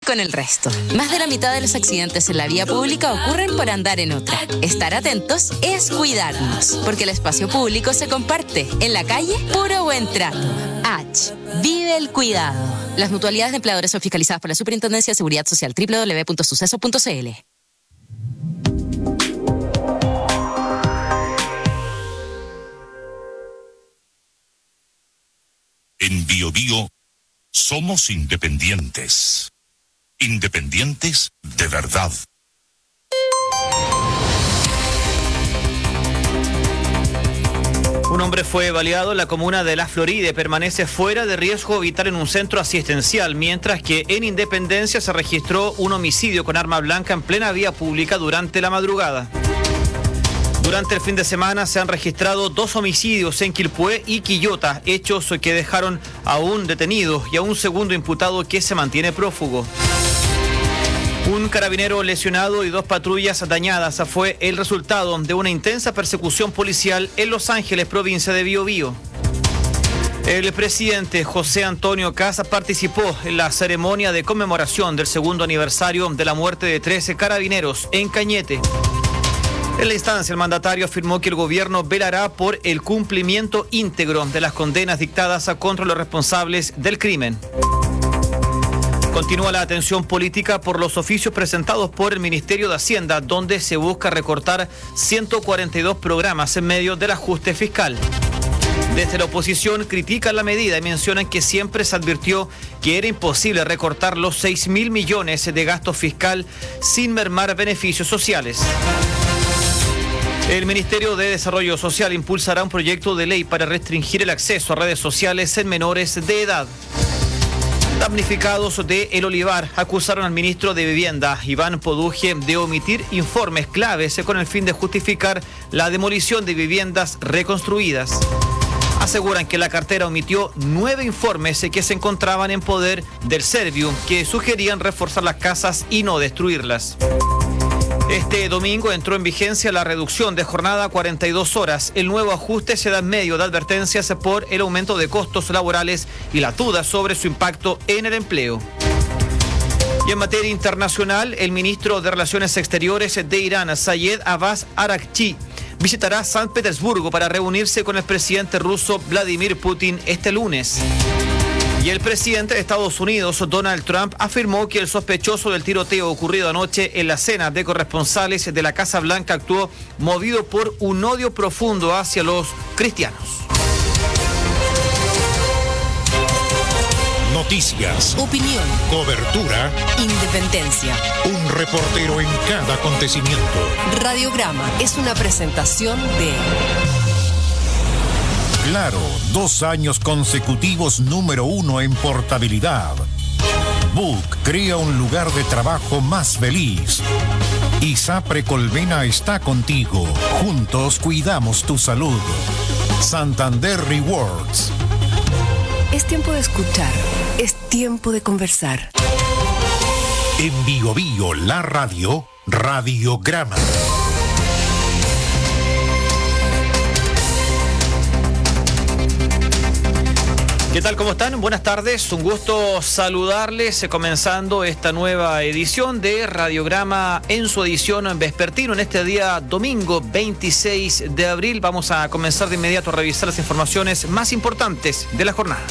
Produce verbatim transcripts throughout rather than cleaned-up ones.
con el resto. Más de la mitad de los accidentes en la vía pública ocurren por andar en otra. Estar atentos es cuidarnos, porque el espacio público se comparte. En la calle, puro buen trato. H. Vive el cuidado. Las mutualidades de empleadores son fiscalizadas por la Superintendencia de Seguridad Social. doble u doble u doble u punto suceso punto c l. En Bio Bio somos independientes. Independientes de verdad. Un hombre fue baleado en la comuna de La Florida y permanece fuera de riesgo vital en un centro asistencial, mientras que en Independencia se registró un homicidio con arma blanca en plena vía pública durante la madrugada. Durante el fin de semana se han registrado dos homicidios en Quilpué y Quillota, hechos que dejaron a un detenido y a un segundo imputado que se mantiene prófugo. Un carabinero lesionado y dos patrullas dañadas fue el resultado de una intensa persecución policial en Los Ángeles, provincia de Biobío. El presidente José Antonio Kast participó en la ceremonia de conmemoración del segundo aniversario de la muerte de trece carabineros en Cañete. En la instancia, el mandatario afirmó que el gobierno velará por el cumplimiento íntegro de las condenas dictadas contra los responsables del crimen. Continúa la atención política por los oficios presentados por el Ministerio de Hacienda, donde se busca recortar ciento cuarenta y dos programas en medio del ajuste fiscal. Desde la oposición critican la medida y mencionan que siempre se advirtió que era imposible recortar los seis mil millones de gasto fiscal sin mermar beneficios sociales. El Ministerio de Desarrollo Social impulsará un proyecto de ley para restringir el acceso a redes sociales en menores de edad. Damnificados de El Olivar acusaron al ministro de Vivienda, Iván Poduje, de omitir informes claves con el fin de justificar la demolición de viviendas reconstruidas. Aseguran que la cartera omitió nueve informes que se encontraban en poder del Serviu, que sugerían reforzar las casas y no destruirlas. Este domingo entró en vigencia la reducción de jornada a cuarenta y dos horas. El nuevo ajuste se da en medio de advertencias por el aumento de costos laborales y la duda sobre su impacto en el empleo. Y en materia internacional, el ministro de Relaciones Exteriores de Irán, Sayed Abbas Araghchi, visitará San Petersburgo para reunirse con el presidente ruso Vladimir Putin este lunes. Y el presidente de Estados Unidos, Donald Trump, afirmó que el sospechoso del tiroteo ocurrido anoche en la cena de corresponsales de la Casa Blanca actuó movido por un odio profundo hacia los cristianos. Noticias, opinión, cobertura, independencia. Un reportero en cada acontecimiento. Radiograma es una presentación de... Claro, dos años consecutivos número uno en portabilidad. Book crea un lugar de trabajo más feliz. ISAPRE Colmena está contigo. Juntos cuidamos tu salud. Santander Rewards. Es tiempo de escuchar. Es tiempo de conversar. En Bio Bio, la radio, Radiograma. ¿Qué tal? ¿Cómo están? Buenas tardes, un gusto saludarles comenzando esta nueva edición de Radiograma en su edición vespertino en este día domingo veintiséis de abril. Vamos a comenzar de inmediato a revisar las informaciones más importantes de la jornada.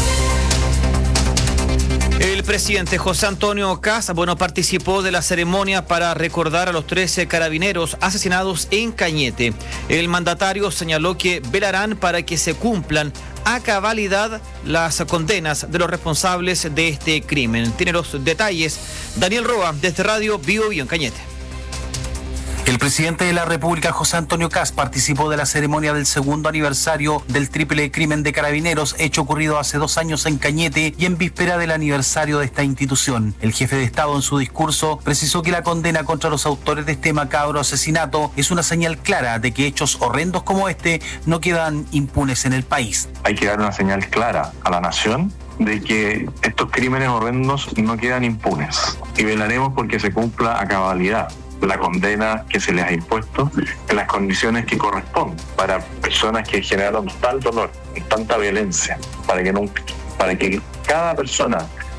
El presidente José Antonio Kast, bueno, participó de la ceremonia para recordar a los trece carabineros asesinados en Cañete. El mandatario señaló que velarán para que se cumplan a cabalidad las condenas de los responsables de este crimen. Tiene los detalles Daniel Roa, desde Radio Bio Bio en Cañete. El presidente de la República, José Antonio Kast, participó de la ceremonia del segundo aniversario del triple crimen de carabineros, hecho ocurrido hace dos años en Cañete y en víspera del aniversario de esta institución. El jefe de Estado en su discurso precisó que la condena contra los autores de este macabro asesinato es una señal clara de que hechos horrendos como este no quedan impunes en el país. Hay que dar una señal clara a la nación de que estos crímenes horrendos no quedan impunes y velaremos porque se cumpla a cabalidad la condena que se les ha impuesto en las condiciones que corresponden para personas que generaron tal dolor y tanta violencia, para que, no, para que cada persona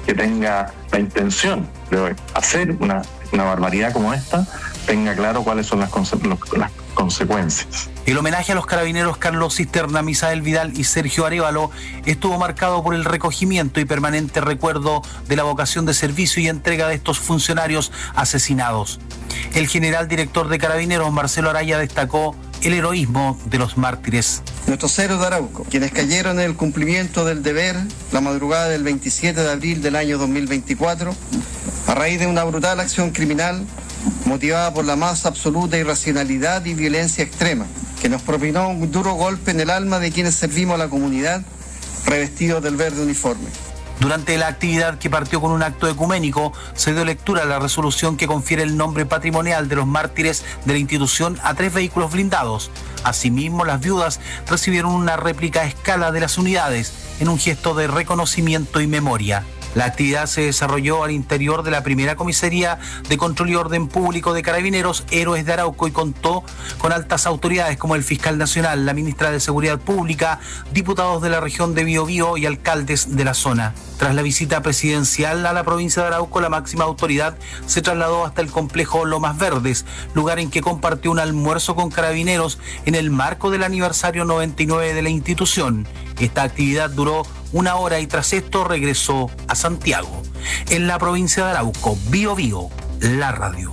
que tenga la intención de hacer una, una barbaridad como esta, tenga claro cuáles son las, conse- las consecuencias. El homenaje a los carabineros Carlos Cisterna, Misael Vidal y Sergio Arévalo estuvo marcado por el recogimiento y permanente recuerdo de la vocación de servicio y entrega de estos funcionarios asesinados. El general director de Carabineros, Marcelo Araya, destacó el heroísmo de los mártires. Nuestros héroes de Arauco, quienes cayeron en el cumplimiento del deber la madrugada del veintisiete de abril del año dos mil veinticuatro, a raíz de una brutal acción criminal motivada por la más absoluta irracionalidad y violencia extrema, que nos propinó un duro golpe en el alma de quienes servimos a la comunidad revestidos del verde uniforme. Durante la actividad, que partió con un acto ecuménico, se dio lectura a la resolución que confiere el nombre patrimonial de los mártires de la institución a tres vehículos blindados. Asimismo, las viudas recibieron una réplica a escala de las unidades en un gesto de reconocimiento y memoria. La actividad se desarrolló al interior de la primera comisaría de Control y Orden Público de Carabineros, Héroes de Arauco, y contó con altas autoridades como el fiscal nacional, la ministra de Seguridad Pública, diputados de la región de Biobío y alcaldes de la zona. Tras la visita presidencial a la provincia de Arauco, la máxima autoridad se trasladó hasta el complejo Lomas Verdes, lugar en que compartió un almuerzo con carabineros en el marco del aniversario noventa y nueve de la institución. Esta actividad duró una hora y tras esto regresó a Santiago. En la provincia de Arauco, Biobío, la radio.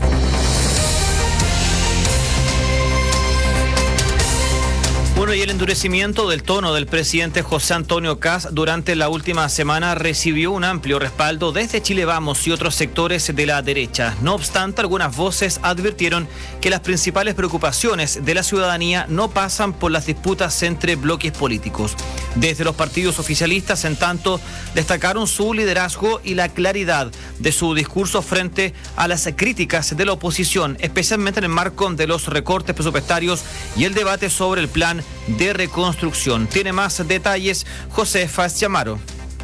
Bueno, y el endurecimiento del tono del presidente José Antonio Kast durante la última semana recibió un amplio respaldo desde Chile Vamos y otros sectores de la derecha. No obstante, algunas voces advirtieron que las principales preocupaciones de la ciudadanía no pasan por las disputas entre bloques políticos. Desde los partidos oficialistas, en tanto, destacaron su liderazgo y la claridad de su discurso frente a las críticas de la oposición, especialmente en el marco de los recortes presupuestarios y el debate sobre el plan de reconstrucción. Tiene más detalles Josefa Chamaro.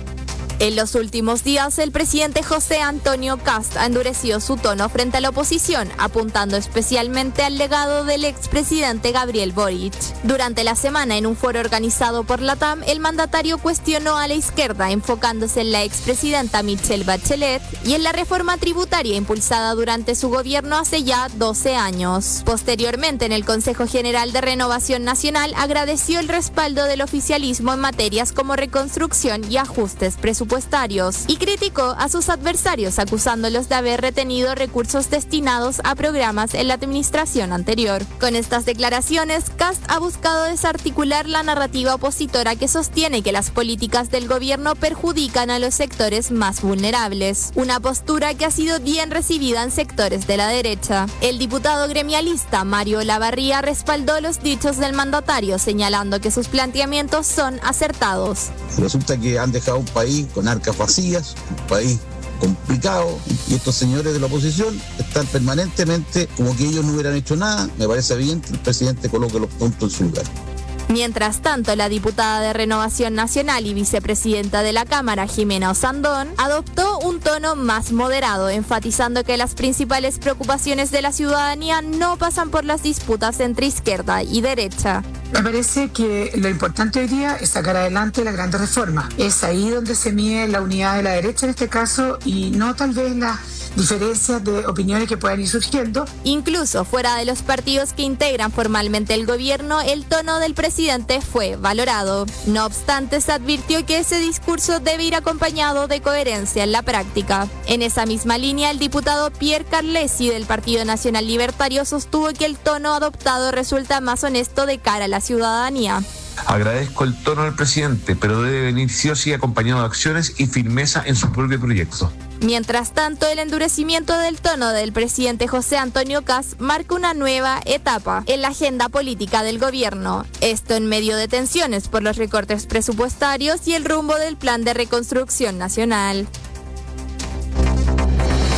En los últimos días, el presidente José Antonio Kast ha endurecido su tono frente a la oposición, apuntando especialmente al legado del expresidente Gabriel Boric. Durante la semana, en un foro organizado por la T A M, el mandatario cuestionó a la izquierda, enfocándose en la expresidenta Michelle Bachelet y en la reforma tributaria impulsada durante su gobierno hace ya doce años. Posteriormente, en el Consejo General de Renovación Nacional, agradeció el respaldo del oficialismo en materias como reconstrucción y ajustes presupuestarios y criticó a sus adversarios acusándolos de haber retenido recursos destinados a programas en la administración anterior. Con estas declaraciones, Kast ha buscado desarticular la narrativa opositora que sostiene que las políticas del gobierno perjudican a los sectores más vulnerables, una postura que ha sido bien recibida en sectores de la derecha. El diputado gremialista Mario Olavarría respaldó los dichos del mandatario, señalando que sus planteamientos son acertados. Resulta que han dejado un país con arcas vacías, un país complicado, y estos señores de la oposición están permanentemente como que ellos no hubieran hecho nada. Me parece bien que el presidente coloque los puntos en su lugar. Mientras tanto, la diputada de Renovación Nacional y vicepresidenta de la Cámara, Jimena Osandón, adoptó un tono más moderado, enfatizando que las principales preocupaciones de la ciudadanía no pasan por las disputas entre izquierda y derecha. Me parece que lo importante hoy día es sacar adelante la gran reforma. Es ahí donde se mide la unidad de la derecha en este caso y no tal vez la diferencias de opiniones que puedan ir surgiendo. Incluso fuera de los partidos que integran formalmente el gobierno, el tono del presidente fue valorado. No obstante, se advirtió que ese discurso debe ir acompañado de coherencia en la práctica. En esa misma línea, el diputado Pierre Carlesi del Partido Nacional Libertario sostuvo que el tono adoptado resulta más honesto de cara a la ciudadanía. Agradezco el tono del presidente, pero debe venir sí o sí acompañado de acciones y firmeza en su propio proyecto. Mientras tanto, el endurecimiento del tono del presidente José Antonio Kast marca una nueva etapa en la agenda política del gobierno. Esto en medio de tensiones por los recortes presupuestarios y el rumbo del plan de reconstrucción nacional.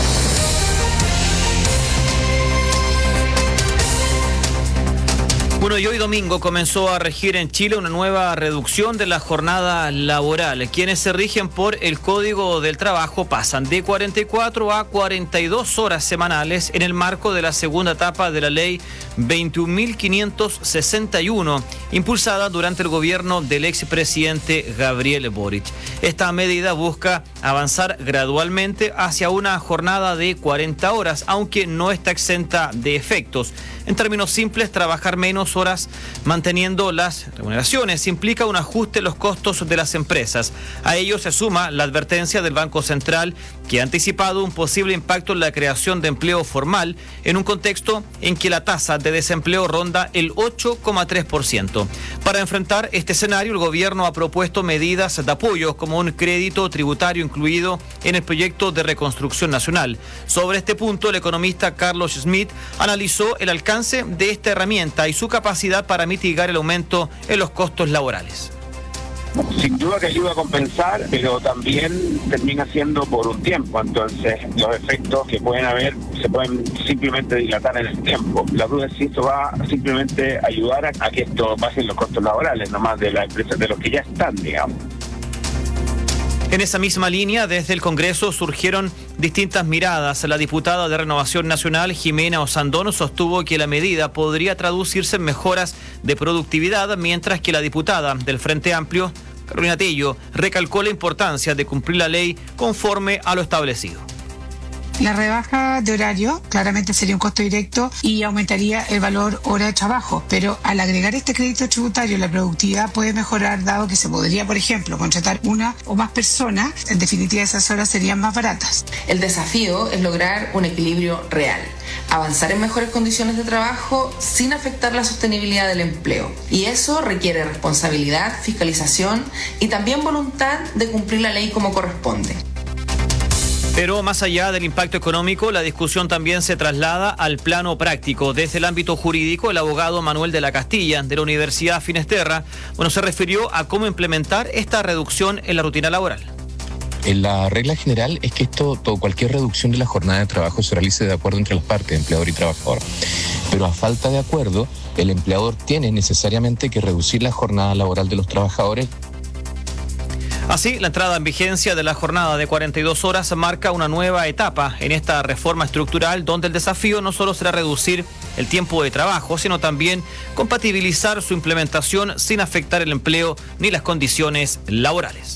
Bueno, Bueno, y hoy domingo comenzó a regir en Chile una nueva reducción de la jornada laboral. Quienes se rigen por el Código del Trabajo pasan de cuarenta y cuatro a cuarenta y dos horas semanales en el marco de la segunda etapa de la ley veintiún mil quinientos sesenta y uno, impulsada durante el gobierno del expresidente Gabriel Boric. Esta medida busca avanzar gradualmente hacia una jornada de cuarenta horas, aunque no está exenta de efectos. En términos simples, trabajar menos horas manteniendo las remuneraciones implica un ajuste en los costos de las empresas. A ello se suma la advertencia del Banco Central, que ha anticipado un posible impacto en la creación de empleo formal en un contexto en que la tasa de desempleo ronda el ocho coma tres por ciento. Para enfrentar este escenario, el gobierno ha propuesto medidas de apoyo como un crédito tributario incluido en el proyecto de reconstrucción nacional. Sobre este punto, el economista Carlos Schmidt analizó el alcance de esta herramienta y su capacidad para mitigar el aumento en los costos laborales. Sin duda que ayuda a compensar, pero también termina siendo por un tiempo, entonces los efectos que pueden haber se pueden simplemente dilatar en el tiempo. La duda es si esto va a simplemente ayudar a, a que esto baje en los costos laborales, nomás de las empresas, de los que ya están, digamos. En esa misma línea, desde el Congreso surgieron distintas miradas. La diputada de Renovación Nacional, Jimena Osandón, sostuvo que la medida podría traducirse en mejoras de productividad, mientras que la diputada del Frente Amplio, Carolina Tello, recalcó la importancia de cumplir la ley conforme a lo establecido. La rebaja de horario claramente sería un costo directo y aumentaría el valor hora de trabajo, pero al agregar este crédito tributario la productividad puede mejorar, dado que se podría, por ejemplo, contratar una o más personas. En definitiva, esas horas serían más baratas. El desafío es lograr un equilibrio real, avanzar en mejores condiciones de trabajo sin afectar la sostenibilidad del empleo, y eso requiere responsabilidad, fiscalización y también voluntad de cumplir la ley como corresponde. Pero más allá del impacto económico, la discusión también se traslada al plano práctico. Desde el ámbito jurídico, el abogado Manuel de la Castilla, de la Universidad Finisterra, bueno, se refirió a cómo implementar esta reducción en la rutina laboral. La regla general es que esto, todo, cualquier reducción de la jornada de trabajo se realice de acuerdo entre las partes, empleador y trabajador. Pero a falta de acuerdo, el empleador tiene necesariamente que reducir la jornada laboral de los trabajadores. Así, la entrada en vigencia de la jornada de cuarenta y dos horas marca una nueva etapa en esta reforma estructural, donde el desafío no solo será reducir el tiempo de trabajo, sino también compatibilizar su implementación sin afectar el empleo ni las condiciones laborales.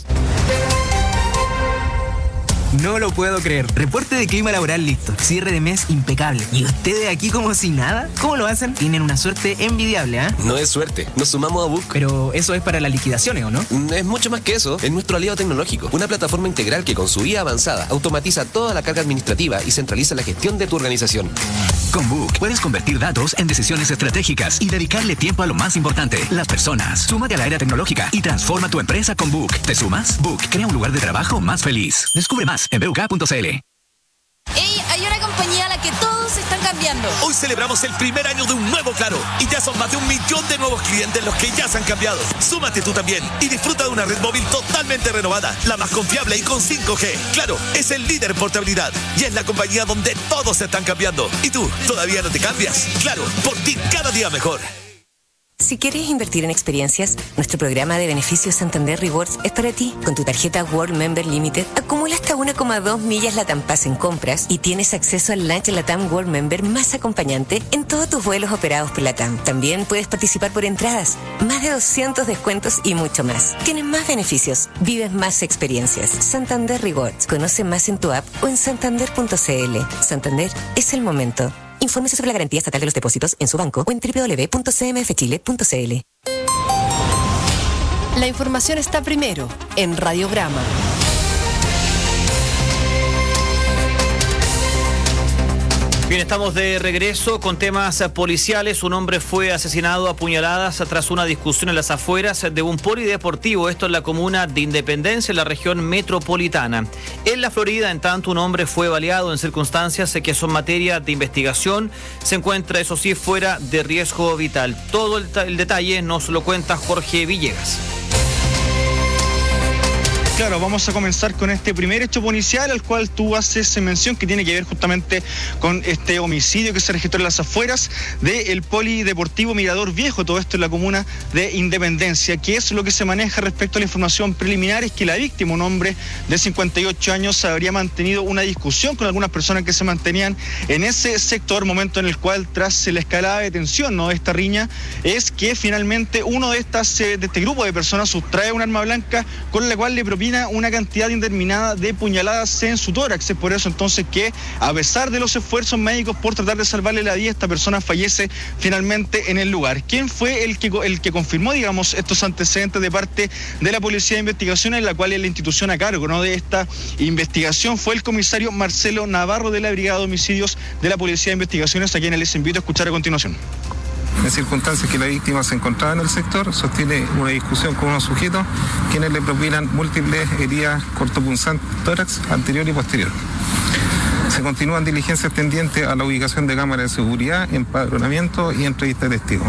No lo puedo creer. Reporte de clima laboral listo. Cierre de mes impecable. ¿Y ustedes aquí como si nada? ¿Cómo lo hacen? Tienen una suerte envidiable, ¿ah? ¿eh? No es suerte. Nos sumamos a Book. Pero eso es para las liquidaciones, ¿o no? Es mucho más que eso. Es nuestro aliado tecnológico. Una plataforma integral que con su I A avanzada automatiza toda la carga administrativa y centraliza la gestión de tu organización. Con Book puedes convertir datos en decisiones estratégicas y dedicarle tiempo a lo más importante, las personas. Súmate a la era tecnológica y transforma tu empresa con Book. ¿Te sumas? Book crea un lugar de trabajo más feliz. Descubre más en b u k punto c l. ¡Ey! Hay una compañía a la que todos están cambiando. Hoy celebramos el primer año de un nuevo Claro y ya son más de un millón de nuevos clientes los que ya se han cambiado. Súmate tú también y disfruta de una red móvil totalmente renovada, la más confiable y con cinco G. Claro, es el líder en portabilidad y es la compañía donde todos se están cambiando. ¿Y tú, todavía no te cambias? Claro, por ti cada día mejor. Si quieres invertir en experiencias, nuestro programa de beneficios Santander Rewards es para ti. Con tu tarjeta World Member Limited, acumula hasta una coma dos millas LATAM Pass en compras y tienes acceso al lunch LATAM World Member más acompañante en todos tus vuelos operados por LATAM. También puedes participar por entradas, más de doscientos descuentos y mucho más. Tienes más beneficios, vives más experiencias. Santander Rewards. Conoce más en tu app o en santander punto c l. Santander es el momento. Infórmese sobre la garantía estatal de los depósitos en su banco o en w w w punto c m f chile punto c l. La información está primero en Radiograma. Bien, estamos de regreso con temas policiales. Un hombre fue asesinado a puñaladas tras una discusión en las afueras de un polideportivo, esto en la comuna de Independencia, en la región metropolitana. En la Florida, en tanto, un hombre fue baleado en circunstancias que son materia de investigación. Se encuentra, eso sí, fuera de riesgo vital. Todo el, el detalle nos lo cuenta Jorge Villegas. Claro, vamos a comenzar con este primer hecho policial al cual tú haces mención, que tiene que ver justamente con este homicidio que se registró en las afueras del Polideportivo Mirador Viejo, todo esto en la comuna de Independencia. ¿Qué es lo que se maneja respecto a la información preliminar? Es que la víctima, un hombre de cincuenta y ocho años, habría mantenido una discusión con algunas personas que se mantenían en ese sector, momento en el cual, tras la escalada de tensión, ¿no?, de esta riña, es que finalmente uno de, estas, de este grupo de personas sustrae un arma blanca con la cual le propina una cantidad indeterminada de puñaladas en su tórax. Es por eso entonces que, a pesar de los esfuerzos médicos por tratar de salvarle la vida, esta persona fallece finalmente en el lugar. ¿Quién fue el que, el que confirmó, digamos, estos antecedentes de parte de la Policía de Investigaciones, en la cual es la institución a cargo, ¿no?, de esta investigación? Fue el comisario Marcelo Navarro de la Brigada de Homicidios de la Policía de Investigaciones, a quienes les invito a escuchar a continuación. En circunstancias que la víctima se encontraba en el sector, sostiene una discusión con unos sujetos quienes le propinan múltiples heridas cortopunzantes, tórax, anterior y posterior. Se continúan diligencias tendientes a la ubicación de cámaras de seguridad, empadronamiento y entrevista de testigos.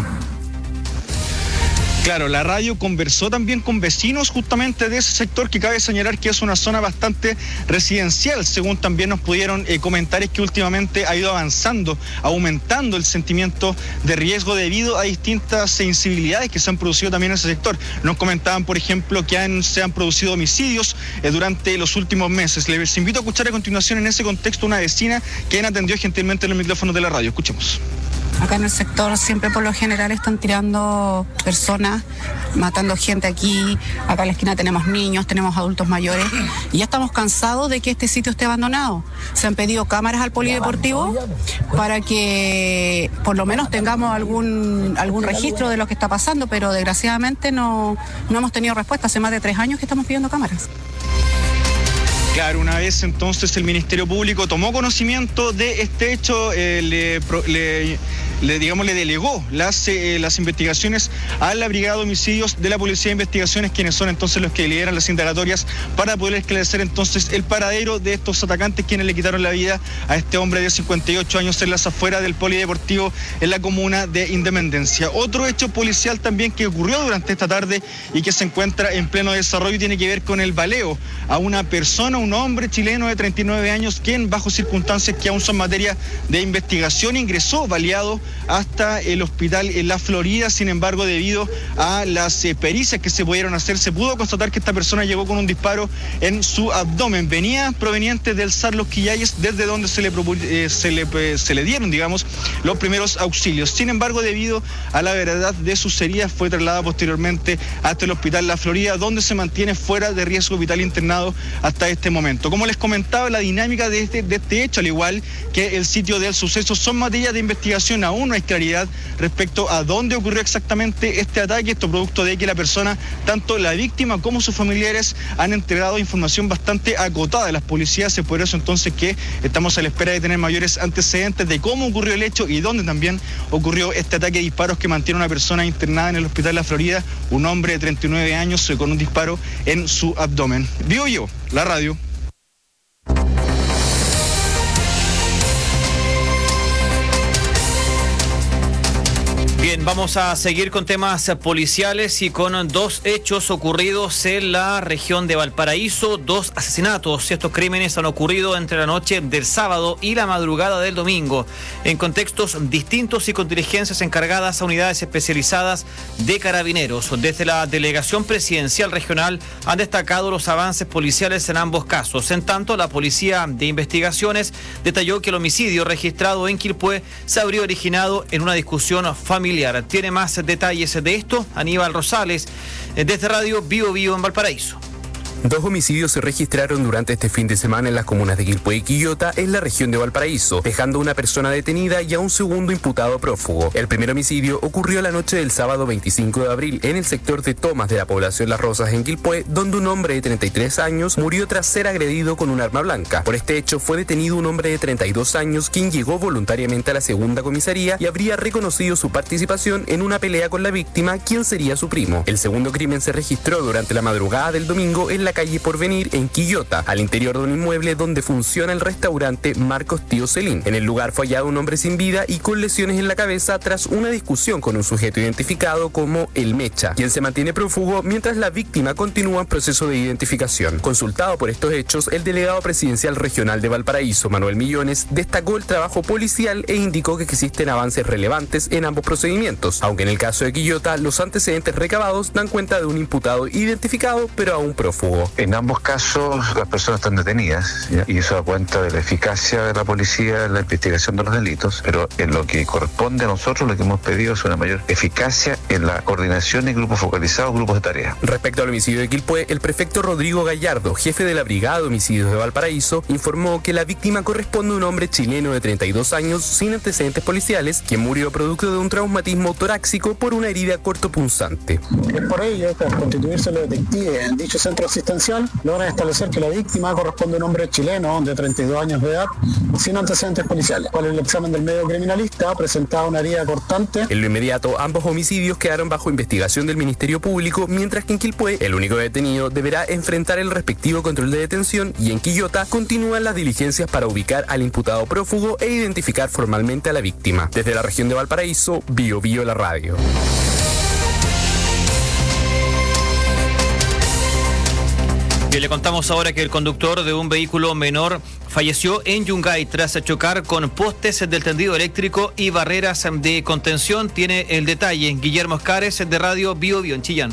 Claro, la radio conversó también con vecinos justamente de ese sector, que cabe señalar que es una zona bastante residencial. Según también nos pudieron eh, comentar, es que últimamente ha ido avanzando, aumentando el sentimiento de riesgo debido a distintas sensibilidades que se han producido también en ese sector. Nos comentaban, por ejemplo, que han, se han producido homicidios eh, durante los últimos meses. Les invito a escuchar a continuación en ese contexto una vecina quien atendió gentilmente en los micrófonos de la radio. Escuchemos. Acá en el sector siempre por lo general están tirando personas, matando gente aquí. Acá en la esquina tenemos niños, tenemos adultos mayores y ya estamos cansados de que este sitio esté abandonado. Se han pedido cámaras al polideportivo para que por lo menos tengamos algún algún registro de lo que está pasando, pero desgraciadamente no, no hemos tenido respuesta. Hace más de tres años que estamos pidiendo cámaras. Claro, una vez entonces el Ministerio Público tomó conocimiento de este hecho, eh, le, le, le, digamos, le delegó las, eh, las investigaciones a la Brigada de Homicidios de la Policía de Investigaciones, quienes son entonces los que lideran las indagatorias para poder esclarecer entonces el paradero de estos atacantes, quienes le quitaron la vida a este hombre de cincuenta y ocho años en las afueras del Polideportivo en la comuna de Independencia. Otro hecho policial también que ocurrió durante esta tarde y que se encuentra en pleno desarrollo tiene que ver con el baleo a una persona, un hombre chileno de treinta y nueve años, quien bajo circunstancias que aún son materia de investigación ingresó baleado hasta el hospital en la Florida. Sin embargo, debido a las eh, pericias que se pudieron hacer, se pudo constatar que esta persona llegó con un disparo en su abdomen. Venía proveniente del S A R Los Quillayes, desde donde se le, eh, se, le, eh, se le dieron, digamos, los primeros auxilios. Sin embargo, debido a la gravedad de sus heridas, fue trasladada posteriormente hasta el hospital La Florida, donde se mantiene fuera de riesgo vital internado hasta este momento. Como les comentaba, la dinámica de este, de este hecho, al igual que el sitio del suceso, son materias de investigación. Aún no hay claridad respecto a dónde ocurrió exactamente este ataque. Esto producto de que la persona, tanto la víctima como sus familiares, han entregado información bastante acotada de las policías. Es por eso entonces que estamos a la espera de tener mayores antecedentes de cómo ocurrió el hecho y dónde también ocurrió este ataque de disparos que mantiene a una persona internada en el hospital La Florida, un hombre de treinta y nueve años con un disparo en su abdomen. Vivo yo, la radio. Bien, vamos a seguir con temas policiales y con dos hechos ocurridos en la región de Valparaíso, dos asesinatos. Estos crímenes han ocurrido entre la noche del sábado y la madrugada del domingo, en contextos distintos y con diligencias encargadas a unidades especializadas de carabineros. Desde la Delegación Presidencial Regional han destacado los avances policiales en ambos casos. En tanto, la Policía de Investigaciones detalló que el homicidio registrado en Quilpué se habría originado en una discusión familiar. Tiene más detalles de esto Aníbal Rosales, desde Radio Vivo Vivo en Valparaíso. Dos homicidios se registraron durante este fin de semana en las comunas de Quilpué y Quillota, en la región de Valparaíso, dejando a una persona detenida y a un segundo imputado prófugo. El primer homicidio ocurrió la noche del sábado veinticinco de abril en el sector de Tomas de la población Las Rosas en Quilpué, donde un hombre de treinta y tres años murió tras ser agredido con un arma blanca. Por este hecho fue detenido un hombre de treinta y dos años, quien llegó voluntariamente a la segunda comisaría y habría reconocido su participación en una pelea con la víctima, quien sería su primo. El segundo crimen se registró durante la madrugada del domingo en la la calle Porvenir en Quillota, al interior de un inmueble donde funciona el restaurante Marcos Tío Celín. En el lugar fue hallado un hombre sin vida y con lesiones en la cabeza tras una discusión con un sujeto identificado como El Mecha, quien se mantiene prófugo mientras la víctima continúa en proceso de identificación. Consultado por estos hechos, el delegado presidencial regional de Valparaíso, Manuel Millones, destacó el trabajo policial e indicó que existen avances relevantes en ambos procedimientos, aunque en el caso de Quillota los antecedentes recabados dan cuenta de un imputado identificado pero aún prófugo. En ambos casos las personas están detenidas, ¿ya? Y eso da cuenta de la eficacia de la policía en la investigación de los delitos, pero en lo que corresponde a nosotros lo que hemos pedido es una mayor eficacia en la coordinación en grupos focalizados, grupos de tarea. Respecto al homicidio de Quilpué, el prefecto Rodrigo Gallardo, jefe de la Brigada de Homicidios de Valparaíso, informó que la víctima corresponde a un hombre chileno de treinta y dos años sin antecedentes policiales, quien murió producto de un traumatismo torácico por una herida cortopunzante. Es por ello que al constituirse los detectives en dicho centro asistencial logran establecer que la víctima corresponde a un hombre chileno de treinta y dos años de edad sin antecedentes policiales, cual en el examen del medio criminalista presentaba una herida cortante. En lo inmediato, ambos homicidios quedaron bajo investigación del Ministerio Público, mientras que en Quilpué, el único detenido deberá enfrentar el respectivo control de detención, y en Quillota continúan las diligencias para ubicar al imputado prófugo e identificar formalmente a la víctima. Desde la región de Valparaíso, Bio Bio la radio. Y le contamos ahora que el conductor de un vehículo menor falleció en Yungay tras chocar con postes del tendido eléctrico y barreras de contención. Tiene el detalle Guillermo Escares de Radio Bio Bio en Chillán.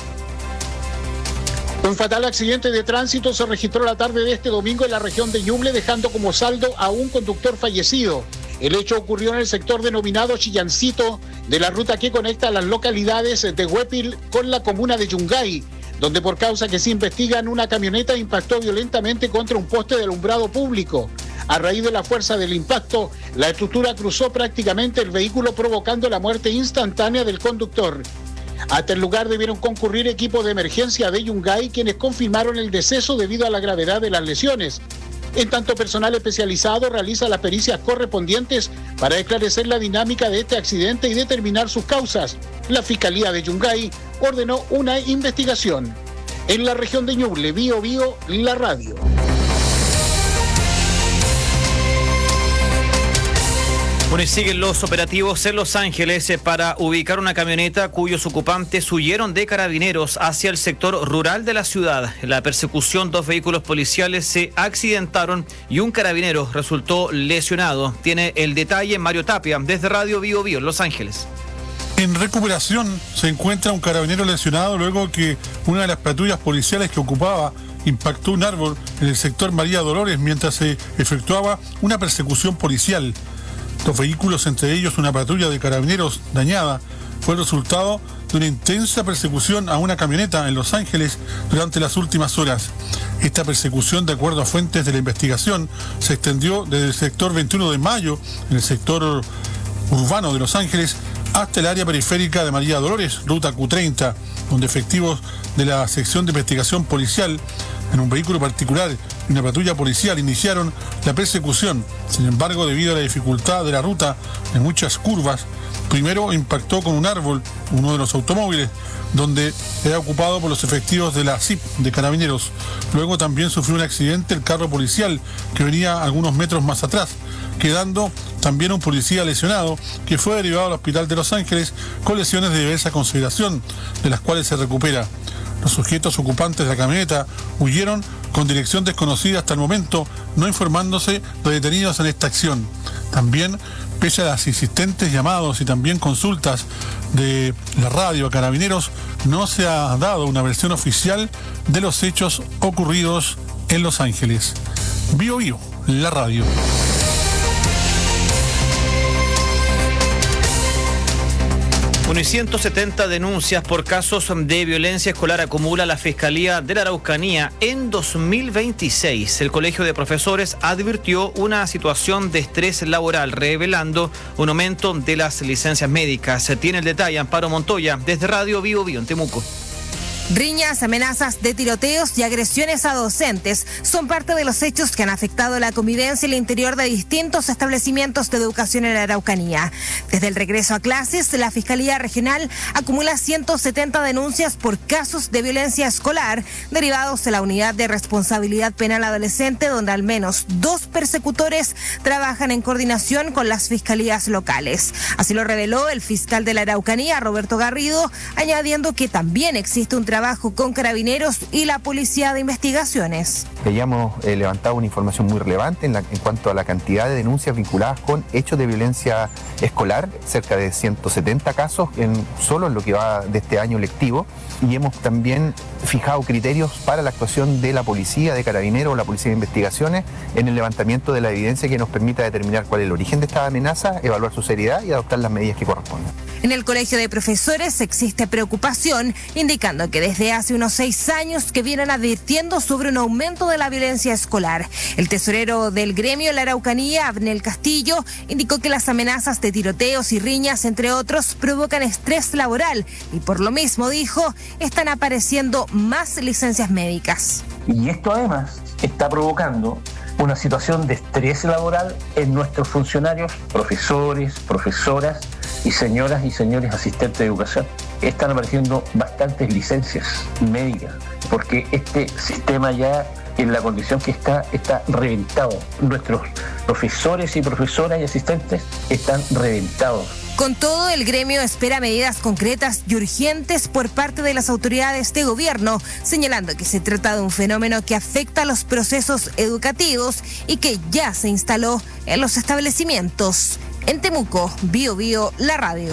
Un fatal accidente de tránsito se registró la tarde de este domingo en la región de Ñuble, dejando como saldo a un conductor fallecido. El hecho ocurrió en el sector denominado Chillancito de la ruta que conecta las localidades de Huépil con la comuna de Yungay, donde por causa que se investigan una camioneta impactó violentamente contra un poste de alumbrado público. A raíz de la fuerza del impacto, la estructura cruzó prácticamente el vehículo, provocando la muerte instantánea del conductor. Hasta el lugar debieron concurrir equipos de emergencia de Yungay, quienes confirmaron el deceso debido a la gravedad de las lesiones. En tanto, personal especializado realiza las pericias correspondientes para esclarecer la dinámica de este accidente y determinar sus causas. La Fiscalía de Yungay ordenó una investigación. En la región de Ñuble, Bio Bio, la radio. Bueno, y siguen los operativos en Los Ángeles para ubicar una camioneta cuyos ocupantes huyeron de Carabineros hacia el sector rural de la ciudad. En la persecución, dos vehículos policiales se accidentaron y un carabinero resultó lesionado. Tiene el detalle Mario Tapia desde Radio Bio Bio en Los Ángeles. En recuperación se encuentra un carabinero lesionado luego que una de las patrullas policiales que ocupaba impactó un árbol en el sector María Dolores mientras se efectuaba una persecución policial. Dos vehículos, entre ellos una patrulla de carabineros dañada, fue el resultado de una intensa persecución a una camioneta en Los Ángeles durante las últimas horas. Esta persecución, de acuerdo a fuentes de la investigación, se extendió desde el sector veintiuno de mayo, en el sector urbano de Los Ángeles, hasta el área periférica de María Dolores, ruta Q treinta, donde efectivos de la sección de investigación policial en un vehículo particular y una patrulla policial iniciaron la persecución. Sin embargo, debido a la dificultad de la ruta en muchas curvas, primero impactó con un árbol uno de los automóviles, donde era ocupado por los efectivos de la C I P de Carabineros. Luego también sufrió un accidente el carro policial que venía algunos metros más atrás, quedando también un policía lesionado que fue derivado al hospital de Los Ángeles con lesiones de diversa consideración, de las cuales se recupera. Los sujetos ocupantes de la camioneta huyeron con dirección desconocida hasta el momento, no informándose de detenidos en esta acción. También, pese a las insistentes llamados y también consultas de la radio a Carabineros, no se ha dado una versión oficial de los hechos ocurridos en Los Ángeles. Bio Bio, la radio. Bueno, y ciento setenta denuncias por casos de violencia escolar acumula la Fiscalía de la Araucanía en dos mil veintiséis. El Colegio de Profesores advirtió una situación de estrés laboral, revelando un aumento de las licencias médicas. Se tiene el detalle Amparo Montoya desde Radio Bio Bio en Temuco. Riñas, amenazas de tiroteos y agresiones a docentes son parte de los hechos que han afectado la convivencia en el interior de distintos establecimientos de educación en la Araucanía. Desde el regreso a clases, la Fiscalía Regional acumula ciento setenta denuncias por casos de violencia escolar derivados de la Unidad de Responsabilidad Penal Adolescente, donde al menos dos persecutores trabajan en coordinación con las fiscalías locales. Así lo reveló el fiscal de la Araucanía, Roberto Garrido, añadiendo que también existe un trabajo trabajo con Carabineros y la Policía de Investigaciones. Hayamos eh, levantado una información muy relevante en, la, en cuanto a la cantidad de denuncias vinculadas con hechos de violencia escolar, cerca de ciento setenta casos en, solo en lo que va de este año lectivo, y hemos también fijado criterios para la actuación de la Policía, de Carabineros o la Policía de Investigaciones en el levantamiento de la evidencia que nos permita determinar cuál es el origen de esta amenaza, evaluar su seriedad y adoptar las medidas que correspondan. En el Colegio de Profesores existe preocupación, indicando que desde hace unos seis años que vienen advirtiendo sobre un aumento de la violencia escolar. El tesorero del gremio La Araucanía, Abnel Castillo, indicó que las amenazas de tiroteos y riñas, entre otros, provocan estrés laboral y por lo mismo, dijo, están apareciendo más licencias médicas. Y esto además está provocando una situación de estrés laboral en nuestros funcionarios, profesores, profesoras y señoras y señores asistentes de educación. Están apareciendo bastantes licencias médicas, porque este sistema ya en la condición que está, está reventado. Nuestros profesores y profesoras y asistentes están reventados. Con todo, el gremio espera medidas concretas y urgentes por parte de las autoridades de gobierno, señalando que se trata de un fenómeno que afecta a los procesos educativos y que ya se instaló en los establecimientos. En Temuco, Bio Bio, la radio.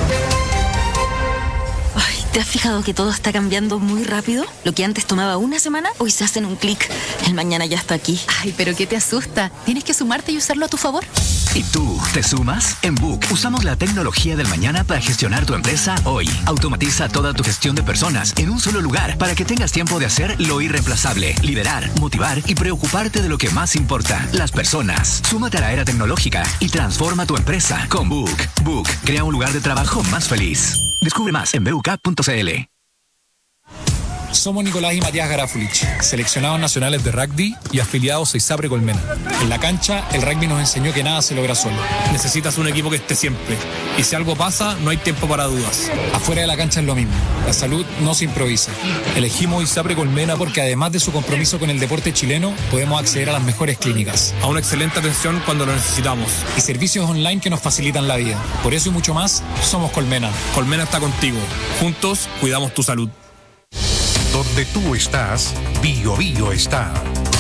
Ay, ¿te has fijado que todo está cambiando muy rápido? Lo que antes tomaba una semana, hoy se hace en un clic. El mañana ya está aquí. Ay, pero ¿qué te asusta? Tienes que sumarte y usarlo a tu favor. ¿Y tú te sumas? En Book usamos la tecnología del mañana para gestionar tu empresa hoy. Automatiza toda tu gestión de personas en un solo lugar para que tengas tiempo de hacer lo irreemplazable, liderar, motivar y preocuparte de lo que más importa, las personas. Súmate a la era tecnológica y transforma tu empresa con Book. Book crea un lugar de trabajo más feliz. Descubre más en b u k punto c l. Somos Nicolás y Matías Garafulich, seleccionados nacionales de rugby y afiliados a ISAPRE Colmena. En la cancha, el rugby nos enseñó que nada se logra solo. Necesitas un equipo que esté siempre. Y si algo pasa, no hay tiempo para dudas. Afuera de la cancha es lo mismo. La salud no se improvisa. Elegimos ISAPRE Colmena porque además de su compromiso con el deporte chileno, podemos acceder a las mejores clínicas, a una excelente atención cuando lo necesitamos y servicios online que nos facilitan la vida. Por eso y mucho más, somos Colmena. Colmena está contigo. Juntos, cuidamos tu salud. Donde tú estás, Bio Bio está.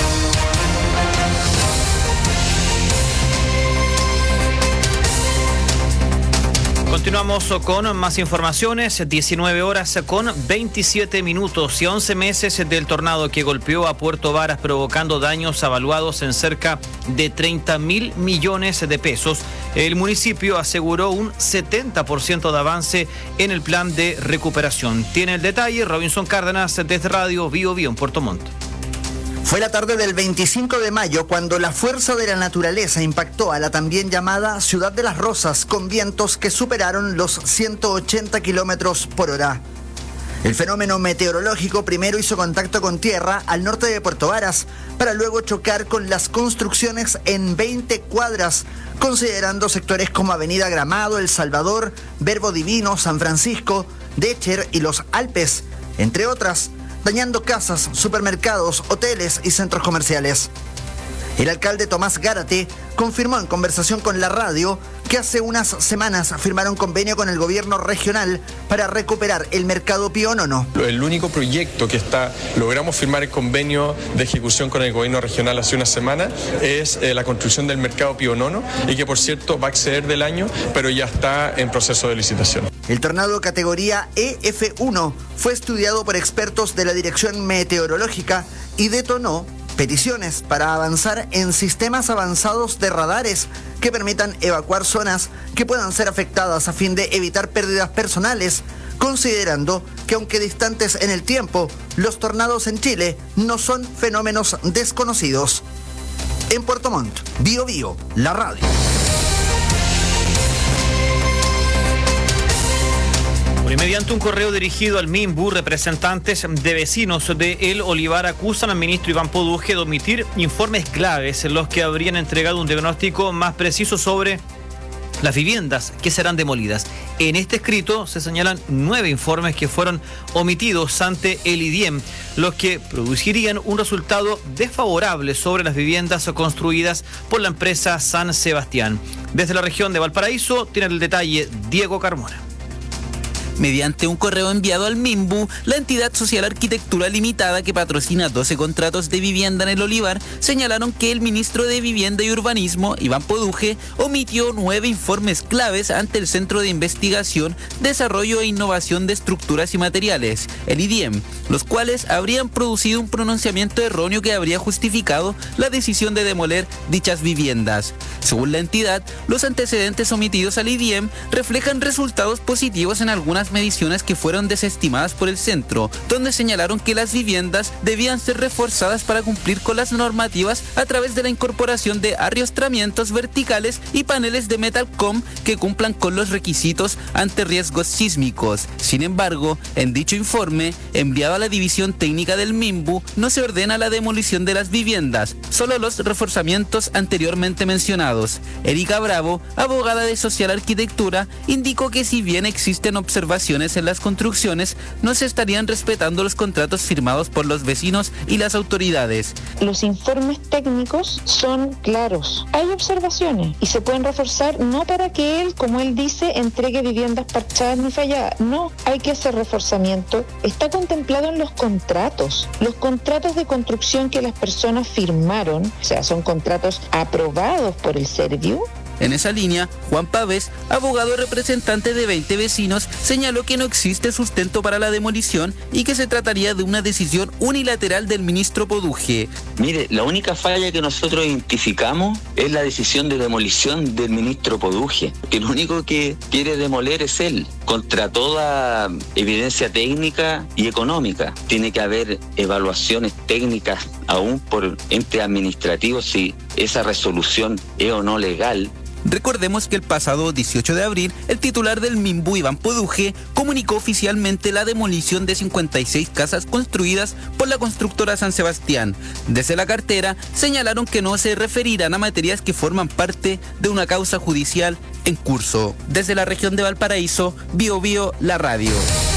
Continuamos con más informaciones, diecinueve horas con veintisiete minutos y once meses del tornado que golpeó a Puerto Varas, provocando daños avaluados en cerca de treinta mil millones de pesos. El municipio aseguró un setenta por ciento de avance en el plan de recuperación. Tiene el detalle Robinson Cárdenas desde Radio Bio Bio en Puerto Montt. Fue la tarde del veinticinco de mayo cuando la fuerza de la naturaleza impactó a la también llamada Ciudad de las Rosas con vientos que superaron los ciento ochenta kilómetros por hora. El fenómeno meteorológico primero hizo contacto con tierra al norte de Puerto Varas para luego chocar con las construcciones en veinte cuadras, considerando sectores como Avenida Gramado, El Salvador, Verbo Divino, San Francisco, Decher y Los Alpes, entre otras, dañando casas, supermercados, hoteles y centros comerciales. El alcalde Tomás Gárate confirmó en conversación con la radio que hace unas semanas firmaron convenio con el gobierno regional para recuperar el mercado Pío Nono. El único proyecto que está, logramos firmar el convenio de ejecución con el gobierno regional hace una semana es eh, la construcción del mercado Pío Nono y que por cierto va a exceder del año, pero ya está en proceso de licitación. El tornado categoría E F uno fue estudiado por expertos de la Dirección Meteorológica y detonó peticiones para avanzar en sistemas avanzados de radares que permitan evacuar zonas que puedan ser afectadas a fin de evitar pérdidas personales, considerando que aunque distantes en el tiempo, los tornados en Chile no son fenómenos desconocidos. En Puerto Montt, Bio Bio, la radio. Bueno, y mediante un correo dirigido al MINBU, representantes de vecinos de El Olivar acusan al ministro Iván Poduje de omitir informes claves en los que habrían entregado un diagnóstico más preciso sobre las viviendas que serán demolidas. En este escrito se señalan nueve informes que fueron omitidos ante el I D I E M, los que producirían un resultado desfavorable sobre las viviendas construidas por la empresa San Sebastián. Desde la región de Valparaíso tiene el detalle Diego Carmona. Mediante un correo enviado al MINBU, la entidad social Arquitectura Limitada, que patrocina doce contratos de vivienda en El Olivar, señalaron que el ministro de Vivienda y Urbanismo, Iván Poduje, omitió nueve informes claves ante el Centro de Investigación, Desarrollo e Innovación de Estructuras y Materiales, el I D I E M, los cuales habrían producido un pronunciamiento erróneo que habría justificado la decisión de demoler dichas viviendas. Según la entidad, los antecedentes omitidos al I D I E M reflejan resultados positivos en algunas mediciones que fueron desestimadas por el centro, donde señalaron que las viviendas debían ser reforzadas para cumplir con las normativas a través de la incorporación de arriostramientos verticales y paneles de metalcom que cumplan con los requisitos ante riesgos sísmicos. Sin embargo, en dicho informe, enviado a la División Técnica del MINBU, no se ordena la demolición de las viviendas, solo los reforzamientos anteriormente mencionados. Erika Bravo, abogada de Social Arquitectura, indicó que si bien existen observaciones en las construcciones, no se estarían respetando los contratos firmados por los vecinos y las autoridades. Los informes técnicos son claros. Hay observaciones y se pueden reforzar, no para que él, como él dice, entregue viviendas parchadas ni falladas. No, hay que hacer reforzamiento. Está contemplado en los contratos. Los contratos de construcción que las personas firmaron, o sea, son contratos aprobados por el Serviu. En esa línea, Juan Pávez, abogado representante de veinte vecinos, señaló que no existe sustento para la demolición y que se trataría de una decisión unilateral del ministro Poduje. Mire, la única falla que nosotros identificamos es la decisión de demolición del ministro Poduje, que lo único que quiere demoler es él, contra toda evidencia técnica y económica. Tiene que haber evaluaciones técnicas aún por ente administrativo si esa resolución es o no legal. Recordemos que el pasado dieciocho de abril, el titular del MINBU, Iván Poduje, comunicó oficialmente la demolición de cincuenta y seis casas construidas por la constructora San Sebastián. Desde la cartera señalaron que no se referirán a materias que forman parte de una causa judicial en curso. Desde la región de Valparaíso, Bio Bio, la radio.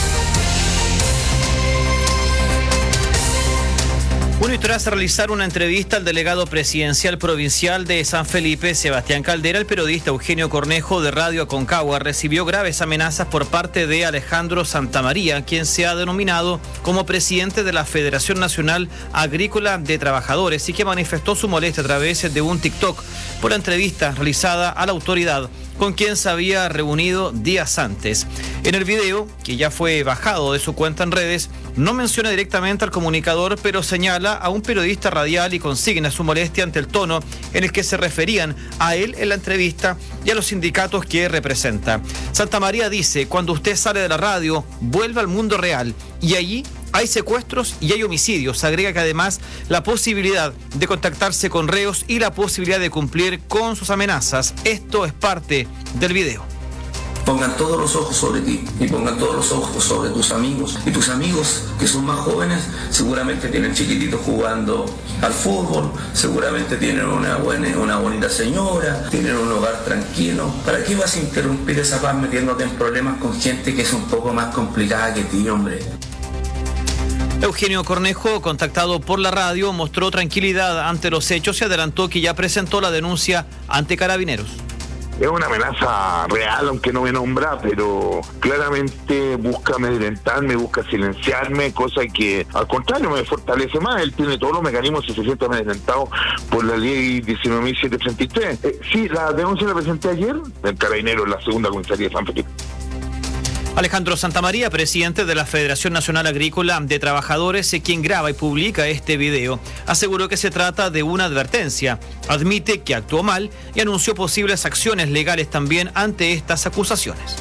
Bueno, y tras realizar una entrevista al delegado presidencial provincial de San Felipe, Sebastián Caldera, el periodista Eugenio Cornejo de Radio Aconcagua recibió graves amenazas por parte de Alejandro Santamaría, quien se ha denominado como presidente de la Federación Nacional Agrícola de Trabajadores y que manifestó su molestia a través de un TikTok por la entrevista realizada a la autoridad con quien se había reunido días antes. En el video, que ya fue bajado de su cuenta en redes, no menciona directamente al comunicador, pero señala a un periodista radial y consigna su molestia ante el tono en el que se referían a él en la entrevista y a los sindicatos que representa. Santamaría dice: cuando usted sale de la radio, vuelve al mundo real y allí hay secuestros y hay homicidios. Agrega que además la posibilidad de contactarse con reos y la posibilidad de cumplir con sus amenazas. Esto es parte del video. Pongan todos los ojos sobre ti y pongan todos los ojos sobre tus amigos. Y tus amigos que son más jóvenes seguramente tienen chiquititos jugando al fútbol, seguramente tienen una, buena, una bonita señora, tienen un hogar tranquilo. ¿Para qué vas a interrumpir esa paz metiéndote en problemas con gente que es un poco más complicada que ti, hombre? Eugenio Cornejo, contactado por la radio, mostró tranquilidad ante los hechos y adelantó que ya presentó la denuncia ante Carabineros. Es una amenaza real, aunque no me nombra, pero claramente busca amedrentarme, busca silenciarme, cosa que al contrario me fortalece más. Él tiene todos los mecanismos y se siente amedrentado por la ley diecinueve mil setecientos treinta y tres. Eh, sí, la denuncia la presenté ayer en Carabineros, en la segunda comisaría de San Felipe. Alejandro Santamaría, presidente de la Federación Nacional Agrícola de Trabajadores, quien graba y publica este video, aseguró que se trata de una advertencia, admite que actuó mal y anunció posibles acciones legales también ante estas acusaciones.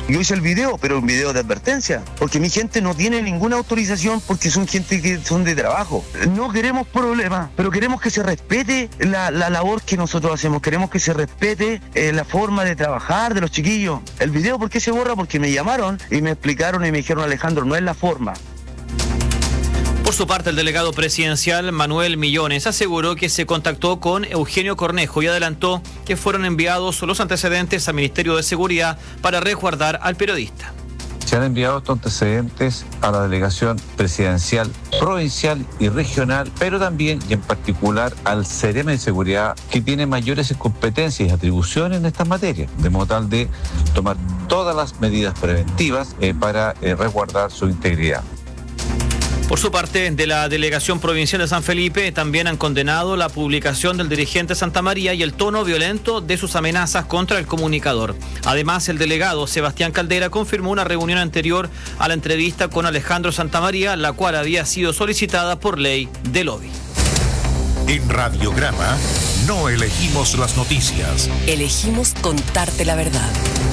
Yo hice el video, pero un video de advertencia, porque mi gente no tiene ninguna autorización porque son gente que son de trabajo. No queremos problemas, pero queremos que se respete la, la labor que nosotros hacemos, queremos que se respete eh, la forma de trabajar de los chiquillos. El video, ¿por qué se borra? Porque me llamaron y me explicaron y me dijeron, Alejandro, no es la forma. Por su parte, el delegado presidencial Manuel Millones aseguró que se contactó con Eugenio Cornejo y adelantó que fueron enviados los antecedentes al Ministerio de Seguridad para resguardar al periodista. Se han enviado estos antecedentes a la delegación presidencial provincial y regional, pero también y en particular al Ceremi de Seguridad, que tiene mayores competencias y atribuciones en estas materias, de modo tal de tomar todas las medidas preventivas eh, para eh, resguardar su integridad. Por su parte, de la Delegación Provincial de San Felipe también han condenado la publicación del dirigente Santa María y el tono violento de sus amenazas contra el comunicador. Además, el delegado Sebastián Caldera confirmó una reunión anterior a la entrevista con Alejandro Santamaría, la cual había sido solicitada por ley de lobby. En Radiograma no elegimos las noticias. Elegimos contarte la verdad.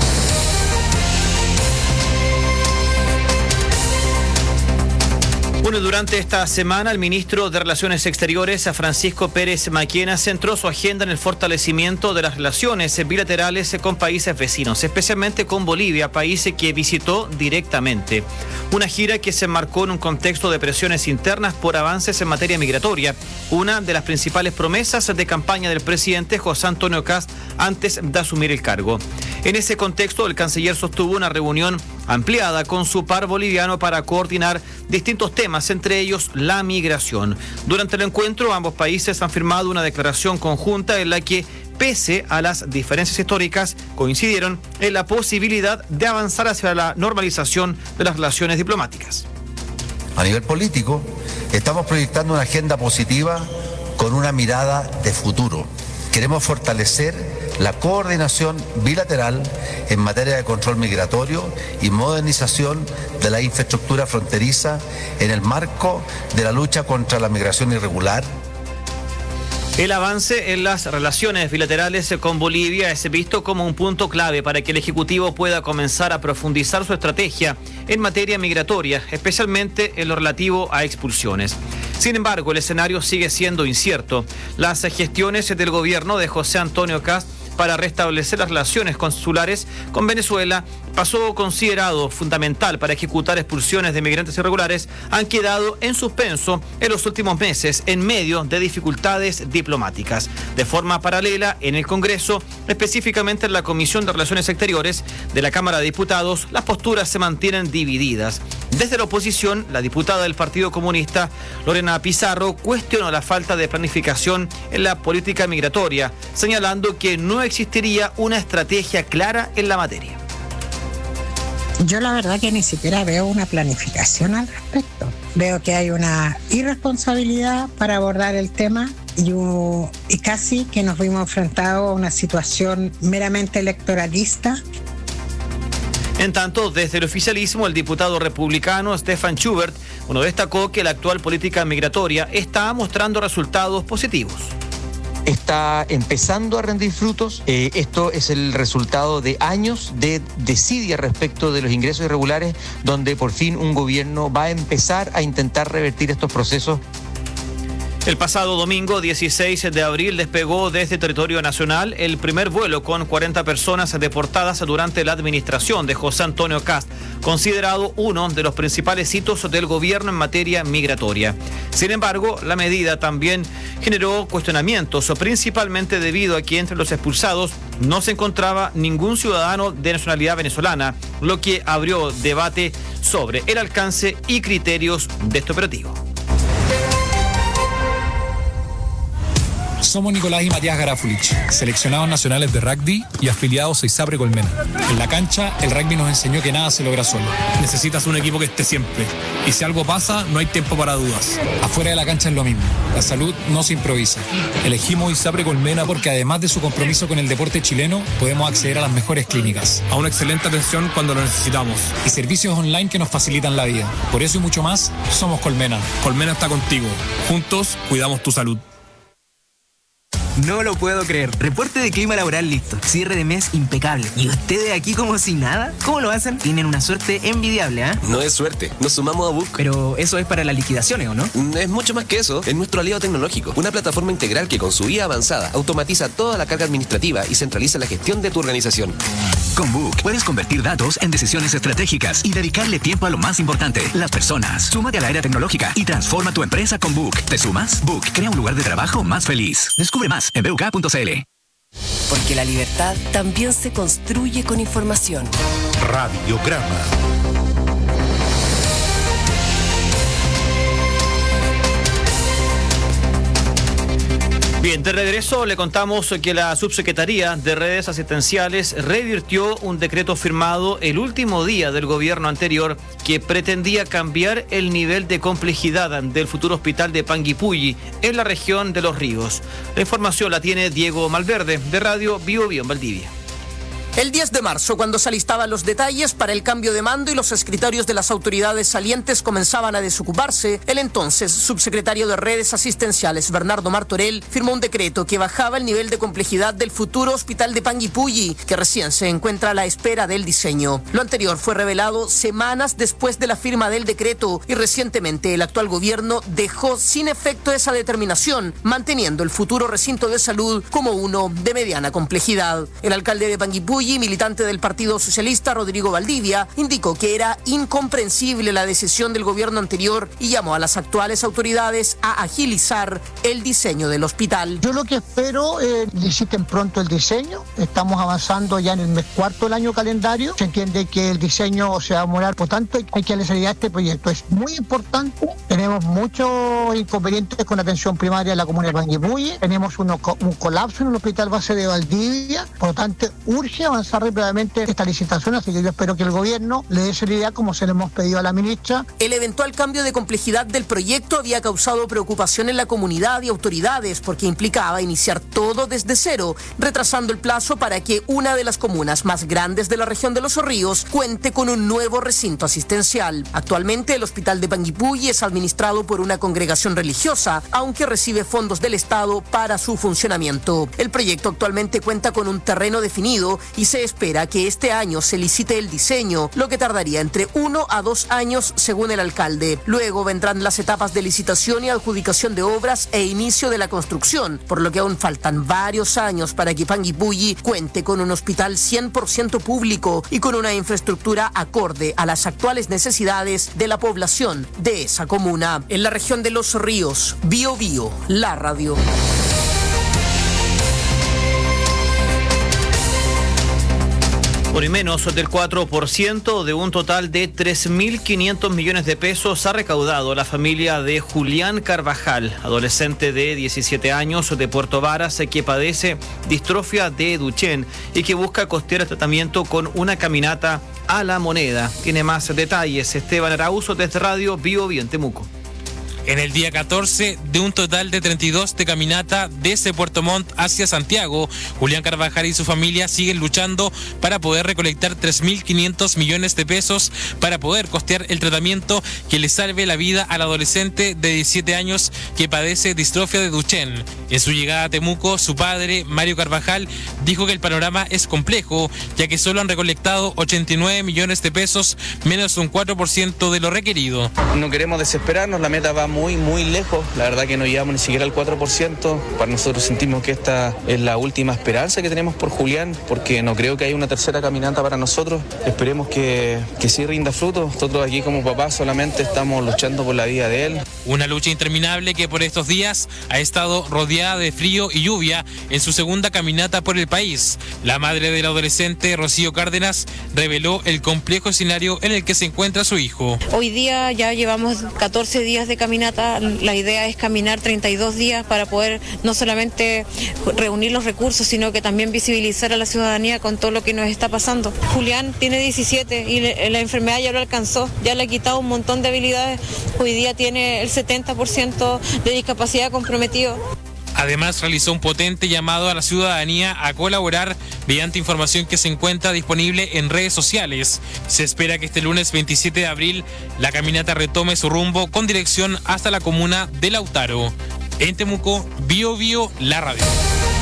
Bueno, durante esta semana el ministro de Relaciones Exteriores, Francisco Pérez Maquena, centró su agenda en el fortalecimiento de las relaciones bilaterales con países vecinos, especialmente con Bolivia, país que visitó directamente. Una gira que se enmarcó en un contexto de presiones internas por avances en materia migratoria, una de las principales promesas de campaña del presidente José Antonio Kast antes de asumir el cargo. En ese contexto, el canciller sostuvo una reunión ampliada con su par boliviano para coordinar distintos temas, entre ellos la migración. Durante el encuentro, ambos países han firmado una declaración conjunta en la que, pese a las diferencias históricas, coincidieron en la posibilidad de avanzar hacia la normalización de las relaciones diplomáticas. A nivel político, estamos proyectando una agenda positiva con una mirada de futuro. Queremos fortalecer la coordinación bilateral en materia de control migratorio y modernización de la infraestructura fronteriza en el marco de la lucha contra la migración irregular. El avance en las relaciones bilaterales con Bolivia es visto como un punto clave para que el Ejecutivo pueda comenzar a profundizar su estrategia en materia migratoria, especialmente en lo relativo a expulsiones. Sin embargo, el escenario sigue siendo incierto. Las gestiones del gobierno de José Antonio Kast para restablecer las relaciones consulares con Venezuela, paso considerado fundamental para ejecutar expulsiones de migrantes irregulares, han quedado en suspenso en los últimos meses en medio de dificultades diplomáticas. De forma paralela, en el Congreso, específicamente en la Comisión de Relaciones Exteriores de la Cámara de Diputados, las posturas se mantienen divididas. Desde la oposición, la diputada del Partido Comunista, Lorena Pizarro, cuestionó la falta de planificación en la política migratoria, señalando que no existiría una estrategia clara en la materia. Yo la verdad que ni siquiera veo una planificación al respecto. Veo que hay una irresponsabilidad para abordar el tema y, un, y casi que nos vimos enfrentados a una situación meramente electoralista. En tanto, desde el oficialismo, el diputado republicano Stefan Schubert, uno destacó que la actual política migratoria está mostrando resultados positivos. Está empezando a rendir frutos. Eh, esto es el resultado de años de desidia respecto de los ingresos irregulares, donde por fin un gobierno va a empezar a intentar revertir estos procesos. El pasado domingo dieciséis de abril despegó desde territorio nacional el primer vuelo con cuarenta personas deportadas durante la administración de José Antonio Kast, considerado uno de los principales hitos del gobierno en materia migratoria. Sin embargo, la medida también generó cuestionamientos, principalmente debido a que entre los expulsados no se encontraba ningún ciudadano de nacionalidad venezolana, lo que abrió debate sobre el alcance y criterios de este operativo. Somos Nicolás y Matías Garafulich, seleccionados nacionales de rugby y afiliados a ISAPRE Colmena. En la cancha, el rugby nos enseñó que nada se logra solo. Necesitas un equipo que esté siempre. Y si algo pasa, no hay tiempo para dudas. Afuera de la cancha es lo mismo. La salud no se improvisa. Elegimos ISAPRE Colmena porque además de su compromiso con el deporte chileno, podemos acceder a las mejores clínicas, a una excelente atención cuando lo necesitamos y servicios online que nos facilitan la vida. Por eso y mucho más, somos Colmena. Colmena está contigo. Juntos, cuidamos tu salud. No lo puedo creer. Reporte de clima laboral listo. Cierre de mes impecable. ¿Y ustedes aquí como si nada? ¿Cómo lo hacen? Tienen una suerte envidiable, ¿ah? ¿eh? No es suerte. Nos sumamos a Book. Pero eso es para las liquidaciones, ¿o no? Es mucho más que eso. Es nuestro aliado tecnológico. Una plataforma integral que con su I A avanzada automatiza toda la carga administrativa y centraliza la gestión de tu organización. Con Book puedes convertir datos en decisiones estratégicas y dedicarle tiempo a lo más importante, las personas. Súmate a la era tecnológica y transforma tu empresa con Book. ¿Te sumas? Book crea un lugar de trabajo más feliz. Descubre más en b u k punto c l. Porque la libertad también se construye con información. Radiograma. Bien, de regreso le contamos que la Subsecretaría de Redes Asistenciales revirtió un decreto firmado el último día del gobierno anterior que pretendía cambiar el nivel de complejidad del futuro hospital de Panguipulli en la región de Los Ríos. La información la tiene Diego Malverde de Radio Bio Bio en Valdivia. El diez de marzo, cuando se alistaban los detalles para el cambio de mando y los escritorios de las autoridades salientes comenzaban a desocuparse, el entonces subsecretario de Redes Asistenciales, Bernardo Martorell, firmó un decreto que bajaba el nivel de complejidad del futuro hospital de Panguipulli, que recién se encuentra a la espera del diseño. Lo anterior fue revelado semanas después de la firma del decreto y recientemente el actual gobierno dejó sin efecto esa determinación, manteniendo el futuro recinto de salud como uno de mediana complejidad. El alcalde de Panguipulli, militante del Partido Socialista, Rodrigo Valdivia, indicó que era incomprensible la decisión del gobierno anterior y llamó a las actuales autoridades a agilizar el diseño del hospital. Yo lo que espero es que liciten pronto el diseño. Estamos avanzando ya en el mes cuarto del año calendario. Se entiende que el diseño se va a demorar, por tanto hay que darle salida a este proyecto. Es muy importante. Tenemos muchos inconvenientes con la atención primaria en la comuna de Panguipulli. Tenemos uno, un colapso en el hospital base de Valdivia. Por lo tanto, urge avanzar rápidamente esta licitación, así que yo espero que el gobierno le dé seriedad como se le hemos pedido a la ministra. El eventual cambio de complejidad del proyecto había causado preocupación en la comunidad y autoridades porque implicaba iniciar todo desde cero, retrasando el plazo para que una de las comunas más grandes de la región de Los Ríos cuente con un nuevo recinto asistencial. Actualmente el hospital de Panguipulli es administrado por una congregación religiosa, aunque recibe fondos del Estado para su funcionamiento. El proyecto actualmente cuenta con un terreno definido y se espera que este año se licite el diseño, lo que tardaría entre uno a dos años según el alcalde. Luego vendrán las etapas de licitación y adjudicación de obras e inicio de la construcción, por lo que aún faltan varios años para que Panguipulli cuente con un hospital cien por ciento público y con una infraestructura acorde a las actuales necesidades de la población de esa comuna. En la región de Los Ríos, Bio Bio, la radio. Por menos del cuatro por ciento de un total de tres mil quinientos millones de pesos ha recaudado la familia de Julián Carvajal, adolescente de diecisiete años de Puerto Varas que padece distrofia de Duchenne y que busca costear el tratamiento con una caminata a la moneda. Tiene más detalles Esteban Arauzo desde Radio Bio Bio en Temuco. En el día catorce, de un total de treinta y dos de caminata desde Puerto Montt hacia Santiago, Julián Carvajal y su familia siguen luchando para poder recolectar tres mil quinientos millones de pesos para poder costear el tratamiento que le salve la vida al adolescente de diecisiete años que padece distrofia de Duchenne. En su llegada a Temuco, su padre, Mario Carvajal, dijo que el panorama es complejo, ya que solo han recolectado ochenta y nueve millones de pesos, menos un cuatro por ciento de lo requerido. No queremos desesperarnos, la meta va muy muy, muy lejos. La verdad que no llegamos ni siquiera al cuatro por ciento. Para nosotros sentimos que esta es la última esperanza que tenemos por Julián, porque no creo que haya una tercera caminata para nosotros. Esperemos que, que sí rinda fruto. Nosotros aquí como papás solamente estamos luchando por la vida de él. Una lucha interminable que por estos días ha estado rodeada de frío y lluvia en su segunda caminata por el país. La madre del adolescente, Rocío Cárdenas, reveló el complejo escenario en el que se encuentra su hijo. Hoy día ya llevamos catorce días de caminata. La idea es caminar treinta y dos días para poder no solamente reunir los recursos, sino que también visibilizar a la ciudadanía con todo lo que nos está pasando. Julián tiene diecisiete y la enfermedad ya lo alcanzó, ya le ha quitado un montón de habilidades. Hoy día tiene el setenta por ciento de discapacidad comprometido. Además, realizó un potente llamado a la ciudadanía a colaborar mediante información que se encuentra disponible en redes sociales. Se espera que este lunes veintisiete de abril la caminata retome su rumbo con dirección hasta la comuna de Lautaro. En Temuco, Bio Bio, la radio.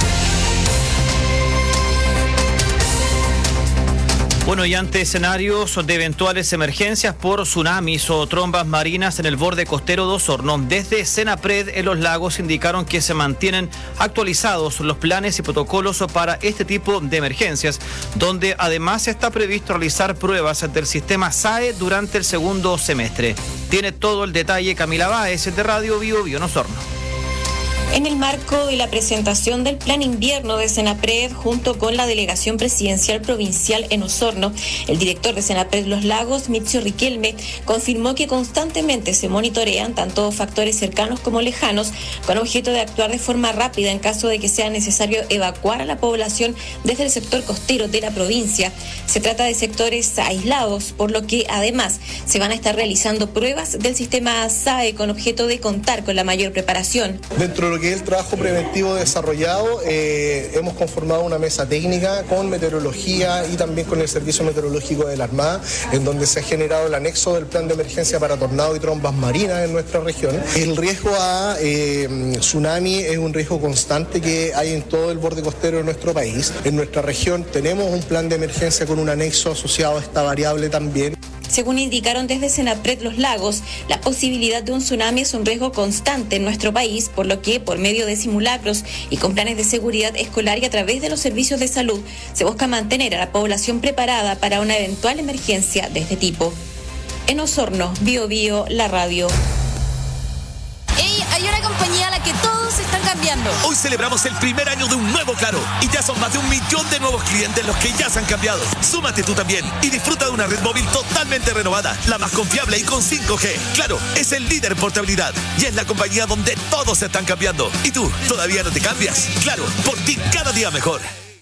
Bueno, y ante escenarios de eventuales emergencias por tsunamis o trombas marinas en el borde costero de Osorno, desde Senapred en Los Lagos indicaron que se mantienen actualizados los planes y protocolos para este tipo de emergencias, donde además está previsto realizar pruebas del sistema S A E durante el segundo semestre. Tiene todo el detalle Camila Báez de Radio Bio Bio en Osorno. En el marco de la presentación del Plan Invierno de Senapred junto con la Delegación Presidencial Provincial en Osorno, el director de Senapred Los Lagos, Mitzio Riquelme, confirmó que constantemente se monitorean tanto factores cercanos como lejanos con objeto de actuar de forma rápida en caso de que sea necesario evacuar a la población desde el sector costero de la provincia. Se trata de sectores aislados, por lo que además se van a estar realizando pruebas del sistema S A E con objeto de contar con la mayor preparación. Dentro de lo que es el trabajo preventivo desarrollado, eh, hemos conformado una mesa técnica con meteorología y también con el Servicio Meteorológico de la Armada, en donde se ha generado el anexo del plan de emergencia para tornado y trombas marinas en nuestra región. El riesgo a eh, tsunami es un riesgo constante que hay en todo el borde costero de nuestro país. En nuestra región tenemos un plan de emergencia con un anexo asociado a esta variable también. Según indicaron desde Senapred Los Lagos, la posibilidad de un tsunami es un riesgo constante en nuestro país, por lo que por medio de simulacros y con planes de seguridad escolar y a través de los servicios de salud se busca mantener a la población preparada para una eventual emergencia de este tipo. En Osorno, Bio Bio, la radio. ¡Ey! Hay una compañía a la que todos están cambiando. Hoy celebramos el primer año de un nuevo Claro y ya son más de un millón de nuevos clientes los que ya se han cambiado. Súmate tú también y disfruta de una red móvil totalmente renovada, la más confiable y con cinco G. Claro, es el líder en portabilidad y es la compañía donde todos se están cambiando. ¿Y tú, todavía no te cambias? Claro, por ti cada día mejor.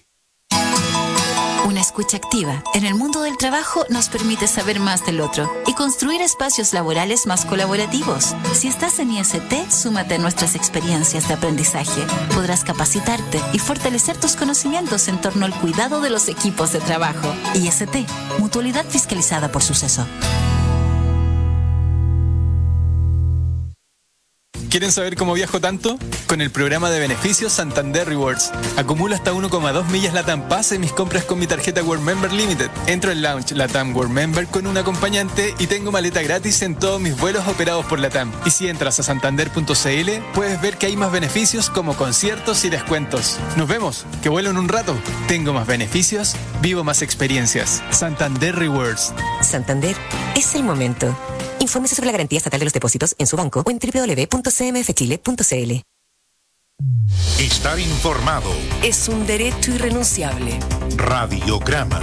Una escucha activa en el mundo del trabajo nos permite saber más del otro y construir espacios laborales más colaborativos. Si estás en I S T, súmate a nuestras experiencias de aprendizaje. Podrás capacitarte y fortalecer tus conocimientos en torno al cuidado de los equipos de trabajo. I S T, mutualidad fiscalizada por Suceso. ¿Quieren saber cómo viajo tanto? Con el programa de beneficios Santander Rewards. Acumulo hasta uno coma dos millas LATAM Pass en mis compras con mi tarjeta World Member Limited. Entro en Lounge LATAM World Member con un acompañante y tengo maleta gratis en todos mis vuelos operados por LATAM. Y si entras a santander punto c l, puedes ver que hay más beneficios como conciertos y descuentos. Nos vemos, que vuelo en un rato. Tengo más beneficios, vivo más experiencias. Santander Rewards. Santander, es el momento. Infórmese sobre la garantía estatal de los depósitos en su banco o en doble u doble u doble u punto c m f chile punto c l. Estar informado es un derecho irrenunciable. Radiograma.